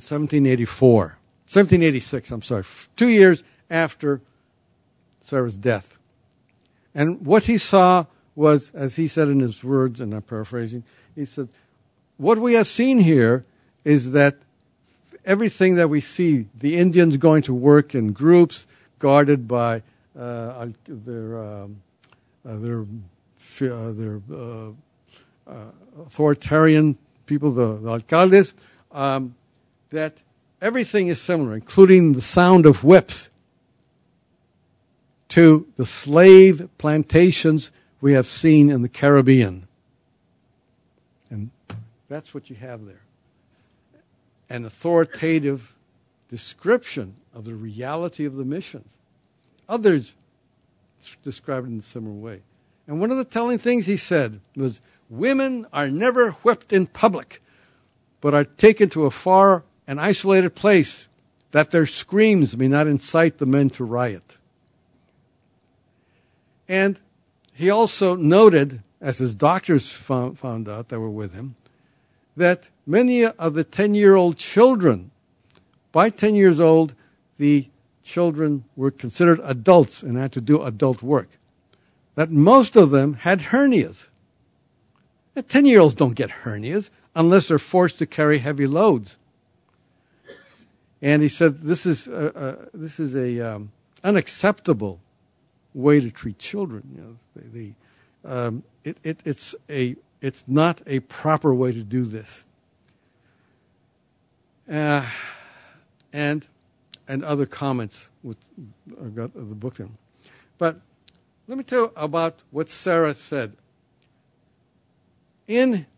1786, 2 years after Sarah's death. And what he saw was, as he said in his words, and I'm paraphrasing, he said, "What we have seen here is that everything that we see, the Indians going to work in groups, guarded by their authoritarian people, the alcaldes, that everything is similar, including the sound of whips, to the slave plantations we have seen in the Caribbean." And that's what you have there. An authoritative description of the reality of the missions. Others described it in a similar way. And one of the telling things he said was, "Women are never whipped in public, but are taken to a far and isolated place, that their screams may not incite the men to riot." And he also noted, as his doctors found out that were with him, that many of the 10-year-old children, by 10 years old, the children were considered adults and had to do adult work, that most of them had hernias. And 10-year-olds don't get hernias unless they're forced to carry heavy loads. And he said this is a unacceptable way to treat children. It's not a proper way to do this. And other comments of the book. But let me tell you about what Serra said. In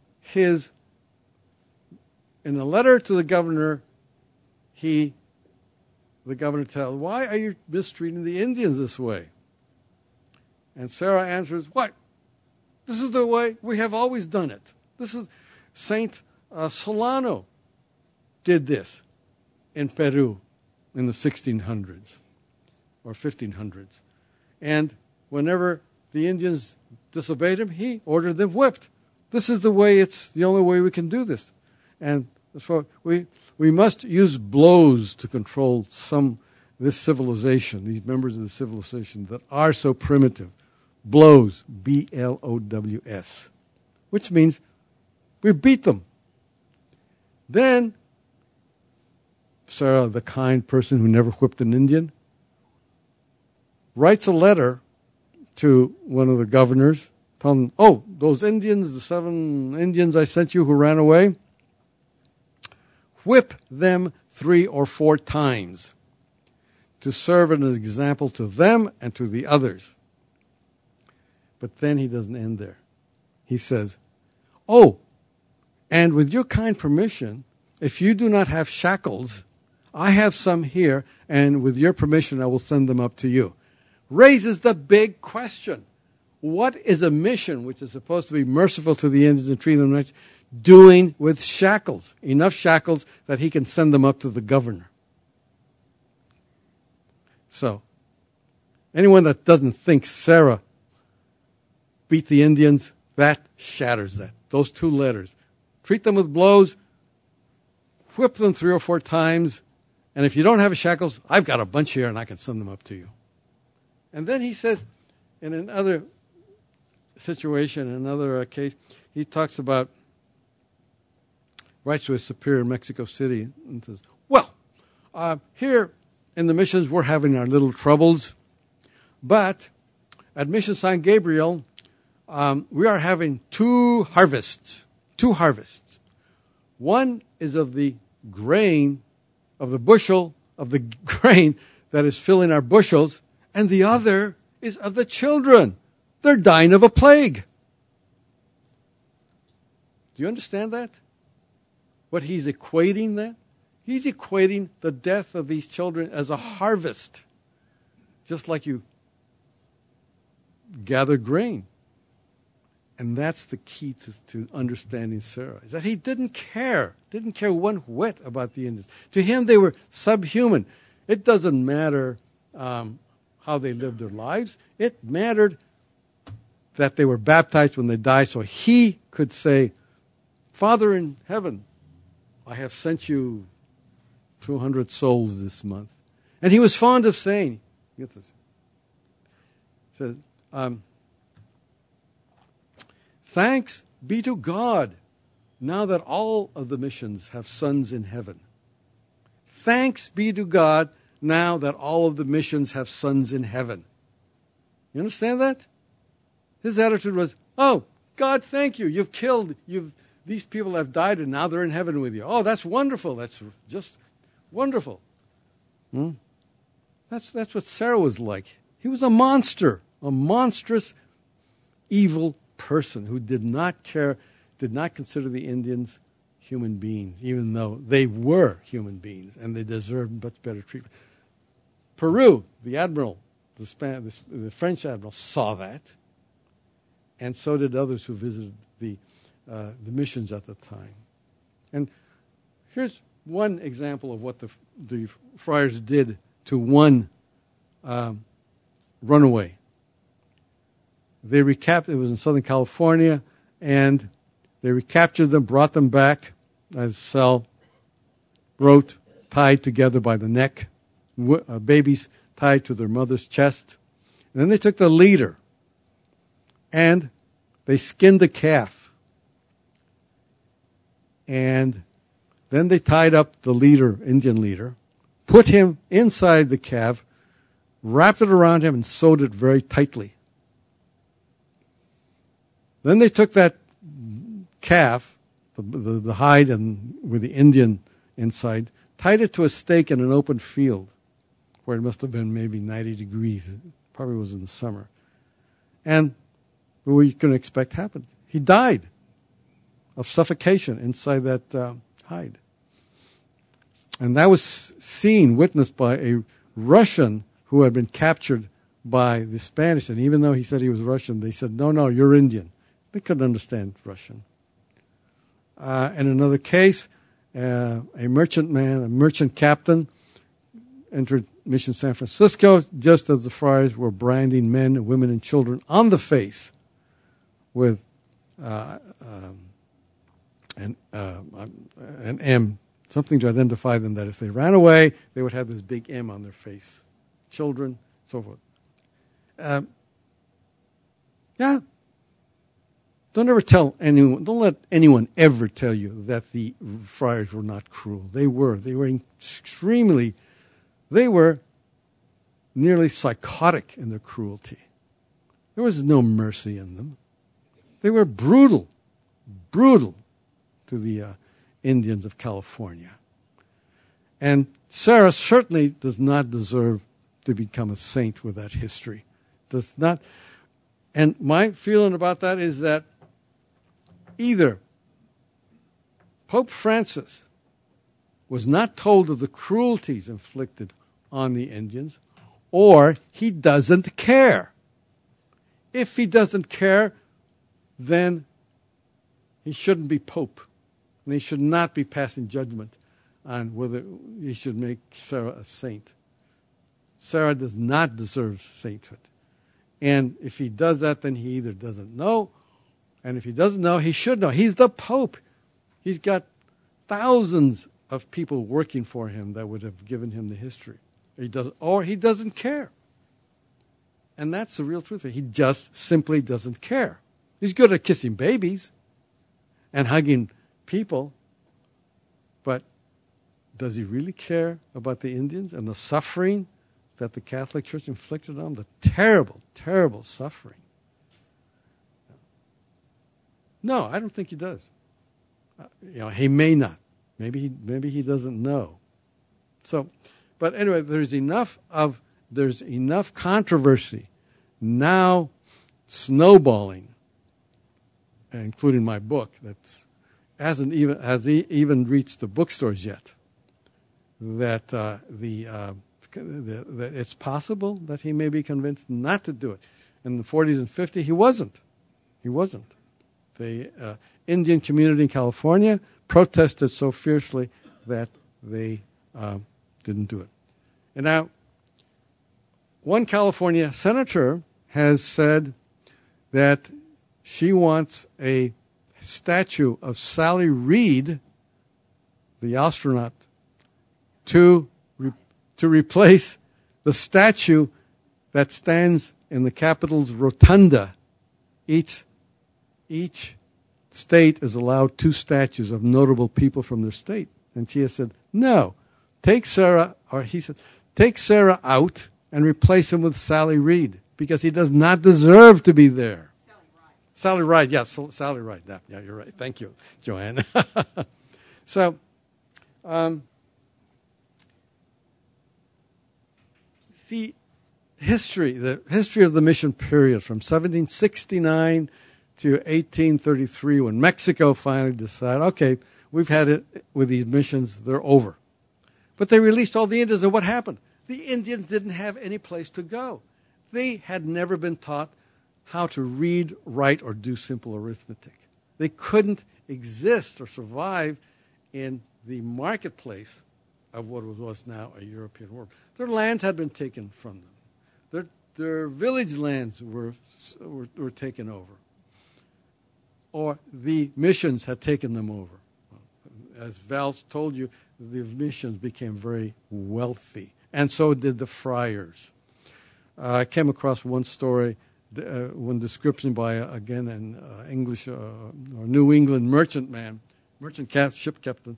a letter to the governor, the governor tells, "Why are you mistreating the Indians this way?" And Serra answers, "What? This is the way we have always done it. This is Saint Solano did this in Peru in the 1600s or 1500s. And whenever the Indians disobeyed him, he ordered them whipped. This is the way, it's the only way we can do this. And so we must use blows to control some this civilization, these members of the civilization that are so primitive, blows, B-L-O-W-S, which means we beat them. Then Sarah, the kind person who never whipped an Indian, writes a letter to one of the governors, telling them, oh, those Indians, the 7 Indians I sent you who ran away, whip them 3 or 4 times to serve as an example to them and to the others. But then he doesn't end there. He says, oh, and with your kind permission, if you do not have shackles, I have some here, and with your permission, I will send them up to you. Raises the big question. What is a mission which is supposed to be merciful to the Indians and treat them nice doing with shackles? Enough shackles that he can send them up to the governor. So, anyone that doesn't think Sarah beat the Indians, that shatters that. Those 2 letters. Treat them with blows, whip them 3 or 4 times, and if you don't have shackles, I've got a bunch here and I can send them up to you. And then he says, in another situation, another case, he talks about, writes to his superior in Mexico City and says, well, here in the missions we're having our little troubles, but at Mission San Gabriel we are having 2 harvests. 2 harvests. One is of the grain, of the bushel of the grain that is filling our bushels, and the other is of the children. They're dying of a plague. Do you understand that? What he's equating that? He's equating the death of these children as a harvest. Just like you gather grain. And that's the key to understanding Sarah, is that he didn't care one whit about the Indians. To him, they were subhuman. It doesn't matter how they lived their lives. It mattered that they were baptized when they died, so he could say, Father in heaven, I have sent you 200 souls this month. And he was fond of saying, get this, he says, thanks be to God now that all of the missions have sons in heaven. Thanks be to God now that all of the missions have sons in heaven. You understand that? His attitude was, oh, God, thank you. These people have died and now they're in heaven with you. Oh, that's wonderful. That's just wonderful. That's what Sarah was like. He was a monster, a monstrous, evil person who did not consider the Indians human beings, even though they were human beings and they deserved much better treatment. Peru, the admiral, the French admiral, saw that, and so did others who visited the missions at the time. And here's one example of what the friars did to one runaway. It was in Southern California, and they recaptured them, brought them back, as Sal wrote, tied together by the neck, babies tied to their mother's chest. And then they took the leader, and they skinned the calf. And then they tied up the leader, Indian leader, put him inside the calf, wrapped it around him, and sewed it very tightly. Then they took that calf, the hide and with the Indian inside, tied it to a stake in an open field where it must have been maybe 90 degrees. It probably was in the summer. And what you can expect happened. He died of suffocation inside that hide. And that was witnessed by a Russian who had been captured by the Spanish. And even though he said he was Russian, they said, no, you're Indian. They couldn't understand Russian. In another case, a merchant captain, entered Mission San Francisco just as the friars were branding men, women, and children on the face with an M something to identify them, that if they ran away, they would have this big M on their face. Children, so forth. Yeah. Don't let anyone ever tell you that the friars were not cruel. They were nearly psychotic in their cruelty. There was no mercy in them. They were brutal to the Indians of California. And Sarah certainly does not deserve to become a saint with that history. Does not. And my feeling about that is that either Pope Francis was not told of the cruelties inflicted on the Indians, or he doesn't care. If he doesn't care, then he shouldn't be Pope, and he should not be passing judgment on whether he should make Sarah a saint. Sarah does not deserve sainthood. And if he does that, then he either doesn't know, and if he doesn't know, he should know. He's the Pope. He's got thousands of people working for him that would have given him the history. Or he doesn't care. And that's the real truth. He just simply doesn't care. He's good at kissing babies and hugging people, but does he really care about the Indians and the suffering that the Catholic Church inflicted on them? The terrible, terrible suffering. No, I don't think he does. He may not. Maybe he doesn't know. So, but anyway, there's enough controversy now snowballing, including my book, that hasn't even reached the bookstores yet. That that it's possible that he may be convinced not to do it. In the 40s and 50s, he wasn't. The Indian community in California protested so fiercely that they didn't do it. And now, one California senator has said that she wants a statue of Sally Reed, the astronaut, to replace the statue that stands in the Capitol's rotunda. Each state is allowed 2 statues of notable people from their state. And she has said, no, he said, take Sarah out and replace him with Sally Reed, because he does not deserve to be there. Sally Ride, yes, Sally Ride. Yeah, you're right. Thank you, Joanne. So, the history of the mission period from 1769 to 1833, when Mexico finally decided, okay, we've had it with these missions, they're over. But they released all the Indians, and what happened? The Indians didn't have any place to go. They had never been taught how to read, write, or do simple arithmetic. They couldn't exist or survive in the marketplace of what was now a European world. Their lands had been taken from them. Their village lands were taken over. Or the missions had taken them over. As Val told you, the missions became very wealthy, and so did the friars. I came across one story, one description by, again, an English or New England merchantman, ship captain,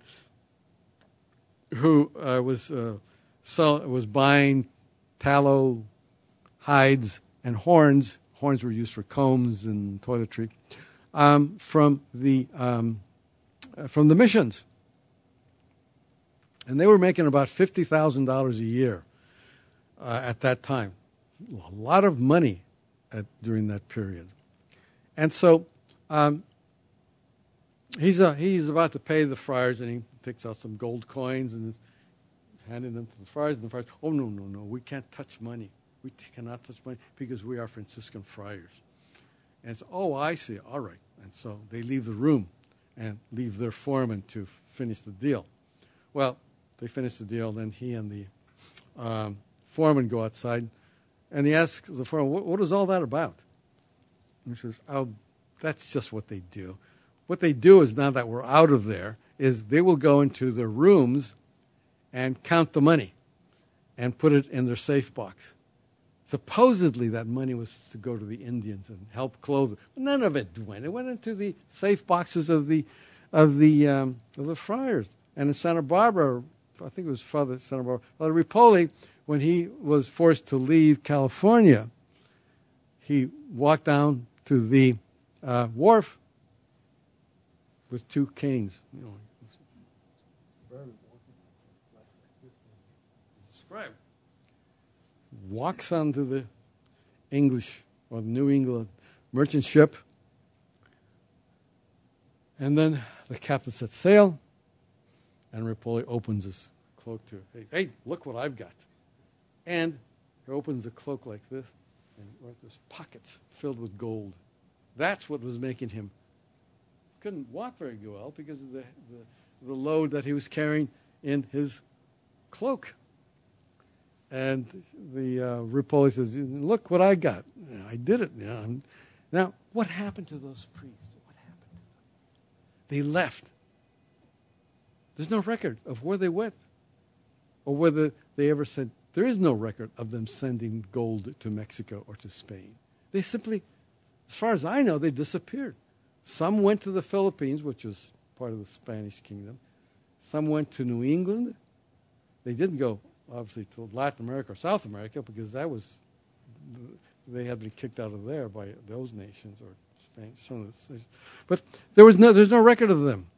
who was buying tallow, hides, and horns. Horns were used for combs and toiletry from the missions. And they were making about $50,000 a year at that time. A lot of money during that period. And so he's about to pay the friars, and he picks out some gold coins and is handing them to the friars. And the friars, oh, no, we can't touch money. We cannot touch money because we are Franciscan friars. And so, oh, I see, all right. And so they leave the room and leave their foreman to finish the deal. Well, they finish the deal, then he and the foreman go outside, and he asks the foreman, what is all that about? And he says, oh, that's just what they do. What they do is, now that we're out of there, is they will go into their rooms and count the money and put it in their safe box. Supposedly that money was to go to the Indians and help clothe them. None of it went. It went into the safe boxes of the friars. And in Santa Barbara, I think it was Father Ripoli, when he was forced to leave California, he walked down to the wharf with two canes. Walks onto the English or the New England merchant ship, and then the captain set sail, and Ripoli opens his cloak to, hey, look what I've got. And he opens the cloak like this, and right there's pockets filled with gold. That's what was making him couldn't walk very well because of the load that he was carrying in his cloak. And the Ripoli says, look what I got. I did it. Now, what happened to those priests? What happened to them? They left. There's no record of where they went or whether they ever sent. There is no record of them sending gold to Mexico or to Spain. They simply, as far as I know, they disappeared. Some went to the Philippines, which was part of the Spanish kingdom. Some went to New England. They didn't go, obviously, to Latin America or South America because they had been kicked out of there by those nations or Spain. Some of the, but there's no record of them.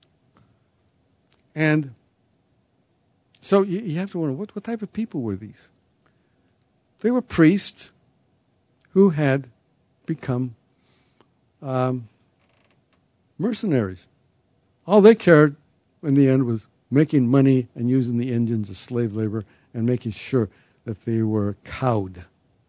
And so you have to wonder, what type of people were these? They were priests who had become mercenaries. All they cared in the end was making money and using the Indians as slave labor and making sure that they were cowed.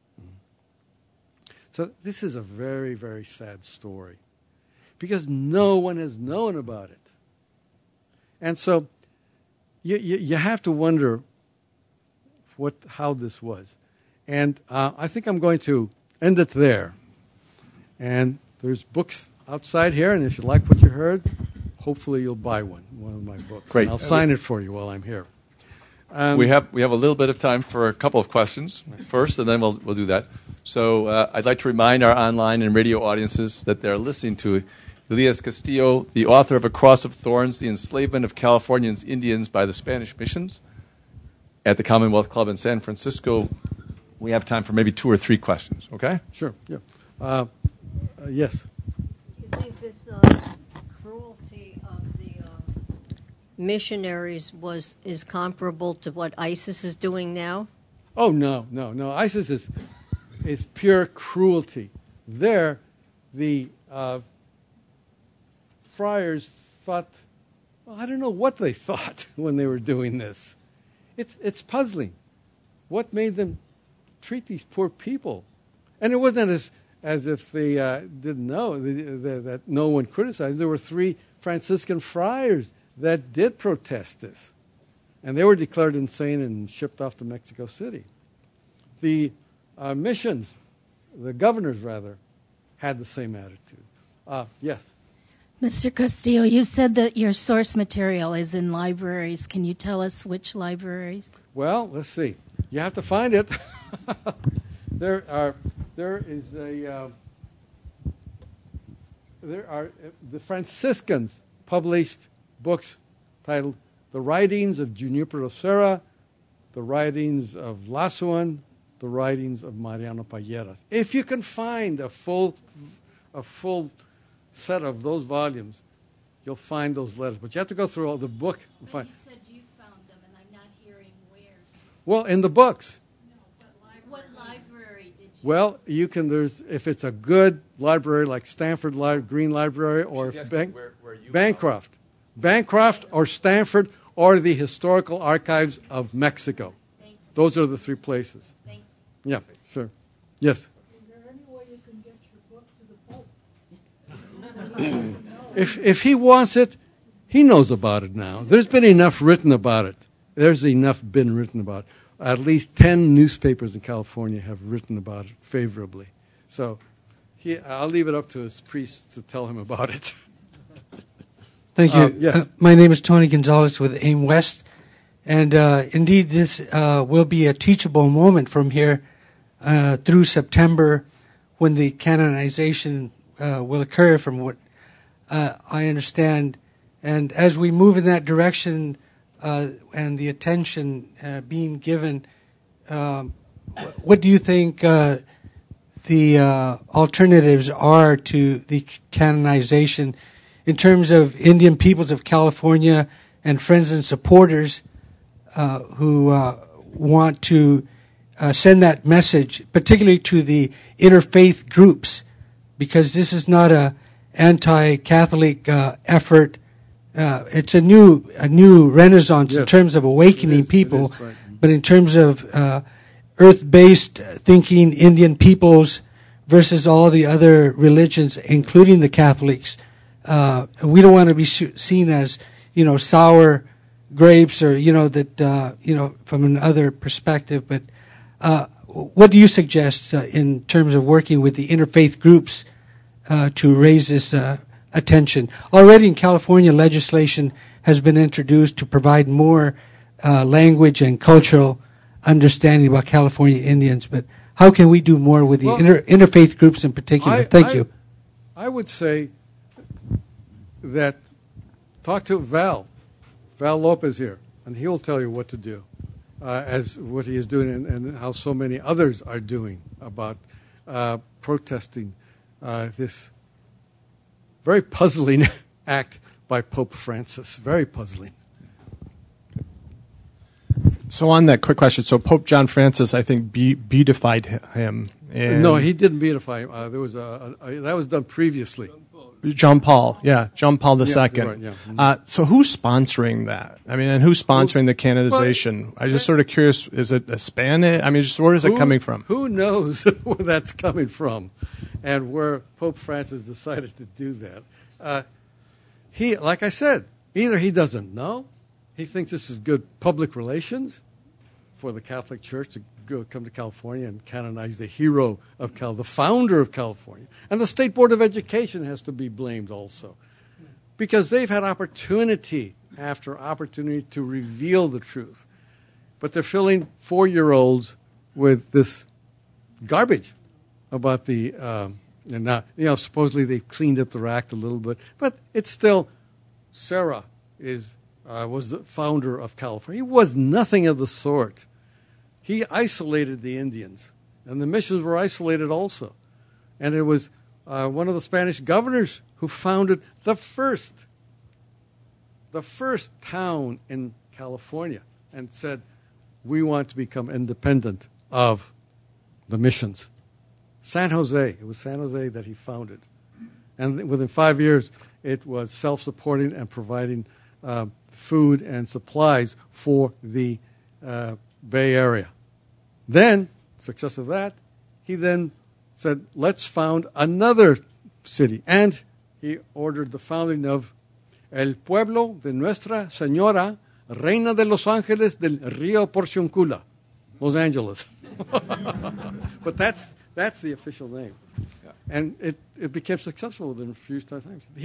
So this is a very, very sad story because no one has known about it. And so you have to wonder how this was. And I think I'm going to end it there. And there's books outside here, and if you like what you heard, hopefully you'll buy one of my books. Great. And I'll sign it for you while I'm here. We have a little bit of time for a couple of questions first, and then we'll do that. So I'd like to remind our online and radio audiences that they're listening to Elias Castillo, the author of Across of Thorns, The Enslavement of Californians Indians by the Spanish Missions, at the Commonwealth Club in San Francisco. We have time for maybe 2 or 3 questions, okay? Sure, yeah. Yes. Do you think this cruelty of the missionaries is comparable to what ISIS is doing now? Oh, no. ISIS is pure cruelty. There, the friars thought, well, I don't know what they thought when they were doing this. It's puzzling. What made them treat these poor people? And it wasn't as if they didn't know, that no one criticized. There were 3 Franciscan friars that did protest this. And they were declared insane and shipped off to Mexico City. The missions, the governors rather, had the same attitude. Yes? Mr. Castillo, you said that your source material is in libraries. Can you tell us which libraries? Well, let's see. You have to find it. There are the Franciscans published books titled The Writings of Junipero Serra, The Writings of Lasuen, The Writings of Mariano Palleras. If you can find a full set of those volumes, you'll find those letters. But you have to go through all the book and find. You said you found them, and I'm not hearing where. Well, in the books. What library did you? Well, you can. If it's a good library like Stanford Green Library or Bancroft or Stanford or the Historical Archives of Mexico. Thank you. Those are the 3 places. Thank you. Yeah, sure. Yes. Is there any way you can get your book to the Pope? If he wants it, he knows about it now. There's been enough written about it. There's enough been written about it. At least 10 newspapers in California have written about it favorably. So I'll leave it up to his priests to tell him about it. Thank you. Yes. My name is Tony Gonzalez with AIM West. And indeed, this will be a teachable moment from here through September when the canonization will occur, from what I understand. And as we move in that direction and the attention being given, what do you think the alternatives are to the canonization in terms of Indian peoples of California and friends and supporters who want to send that message, particularly to the interfaith groups, because this is not a anti-Catholic effort. It's a new renaissance in terms of awakening people, right. but in terms of earth-based thinking Indian peoples versus all the other religions, including the Catholics. We don't want to be seen as, sour grapes or, that, from another perspective. But what do you suggest in terms of working with the interfaith groups to raise this attention? Already in California, legislation has been introduced to provide more language and cultural understanding about California Indians. But how can we do more with the interfaith groups in particular? Thank you. I would say that talk to Val Lopez here, and he'll tell you what to do, as what he is doing and how so many others are doing about protesting this very puzzling act by Pope Francis. Very puzzling. So on that quick question, so Pope John Francis, I think, beatified him. And No, he didn't beatify him. There was that was done previously. John Paul II. Yeah, right, yeah. So who's sponsoring that? I mean, and who's sponsoring the canonization? I'm just sort of curious, is it a Spanish? I mean, just where is it coming from? Who knows where that's coming from and where Pope Francis decided to do that? He, like I said, either he doesn't know, he thinks this is good public relations for the Catholic Church to come to California and canonize the hero of the founder of California. And the State Board of Education has to be blamed also, because they've had opportunity after opportunity to reveal the truth. But they're filling 4-year-olds with this garbage about the, and now, supposedly they've cleaned up their act a little bit, but it's still, Sarah was the founder of California. He was nothing of the sort. He isolated the Indians, and the missions were isolated also. And it was one of the Spanish governors who founded the first town in California and said, we want to become independent of the missions. San Jose. It was San Jose that he founded. And within 5 years, it was self-supporting and providing food and supplies for the Bay Area. Then, success of that, he then said, let's found another city. And he ordered the founding of El Pueblo de Nuestra Señora, Reina de Los Ángeles del Río Porciuncula, Los Angeles. But that's the official name. Yeah. And it became successful within a few times. He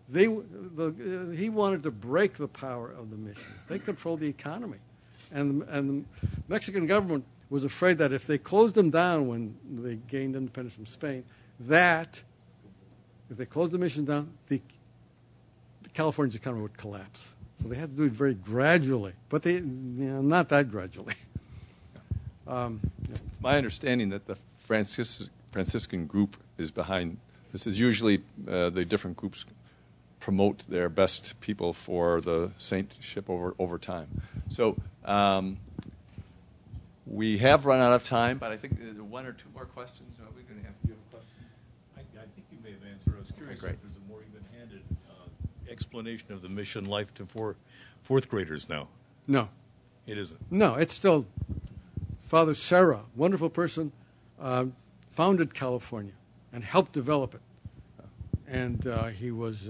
wanted to break the power of the missions. They controlled the economy. And the Mexican government was afraid that if they closed them down when they gained independence from Spain, that if they closed the missions down, California's economy would collapse. So they had to do it very gradually, but not that gradually. It's my understanding that the Franciscan group is behind. This is usually the different groups promote their best people for the saintship over time. So we have run out of time, but I think there's one or two more questions. Are we going to ask you a question? I think you may have answered. I was curious if there's a more even-handed explanation of the mission life to fourth graders now. No. It isn't. No, it's still Father Serra, wonderful person, founded California and helped develop it. And he was,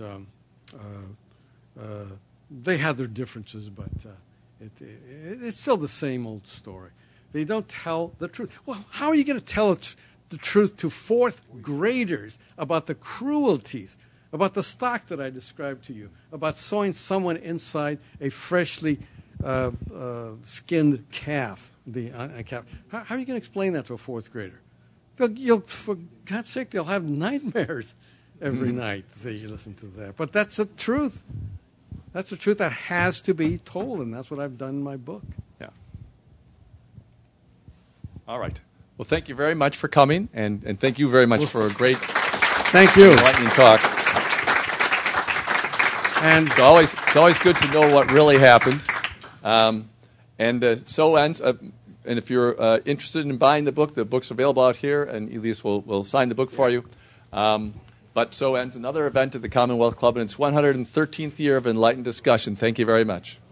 they had their differences, but it's still the same old story. They don't tell the truth. Well, how are you going to tell the truth to fourth graders about the cruelties about the stock that I described to you, about sewing someone inside a freshly skinned calf. Calf. How are you going to explain that to a fourth grader? For God's sake, they'll have nightmares every night if you listen to that. But that's the truth. That's the truth that has to be told, and that's what I've done in my book. Yeah. All right. Well, thank you very much for coming, and thank you very much for a great, thank you, enlightening talk. And it's always good to know what really happened. So ends. And if you're interested in buying the book's available out here, and Elias will sign the book for you. But so ends another event at the Commonwealth Club in its 113th year of enlightened discussion. Thank you very much.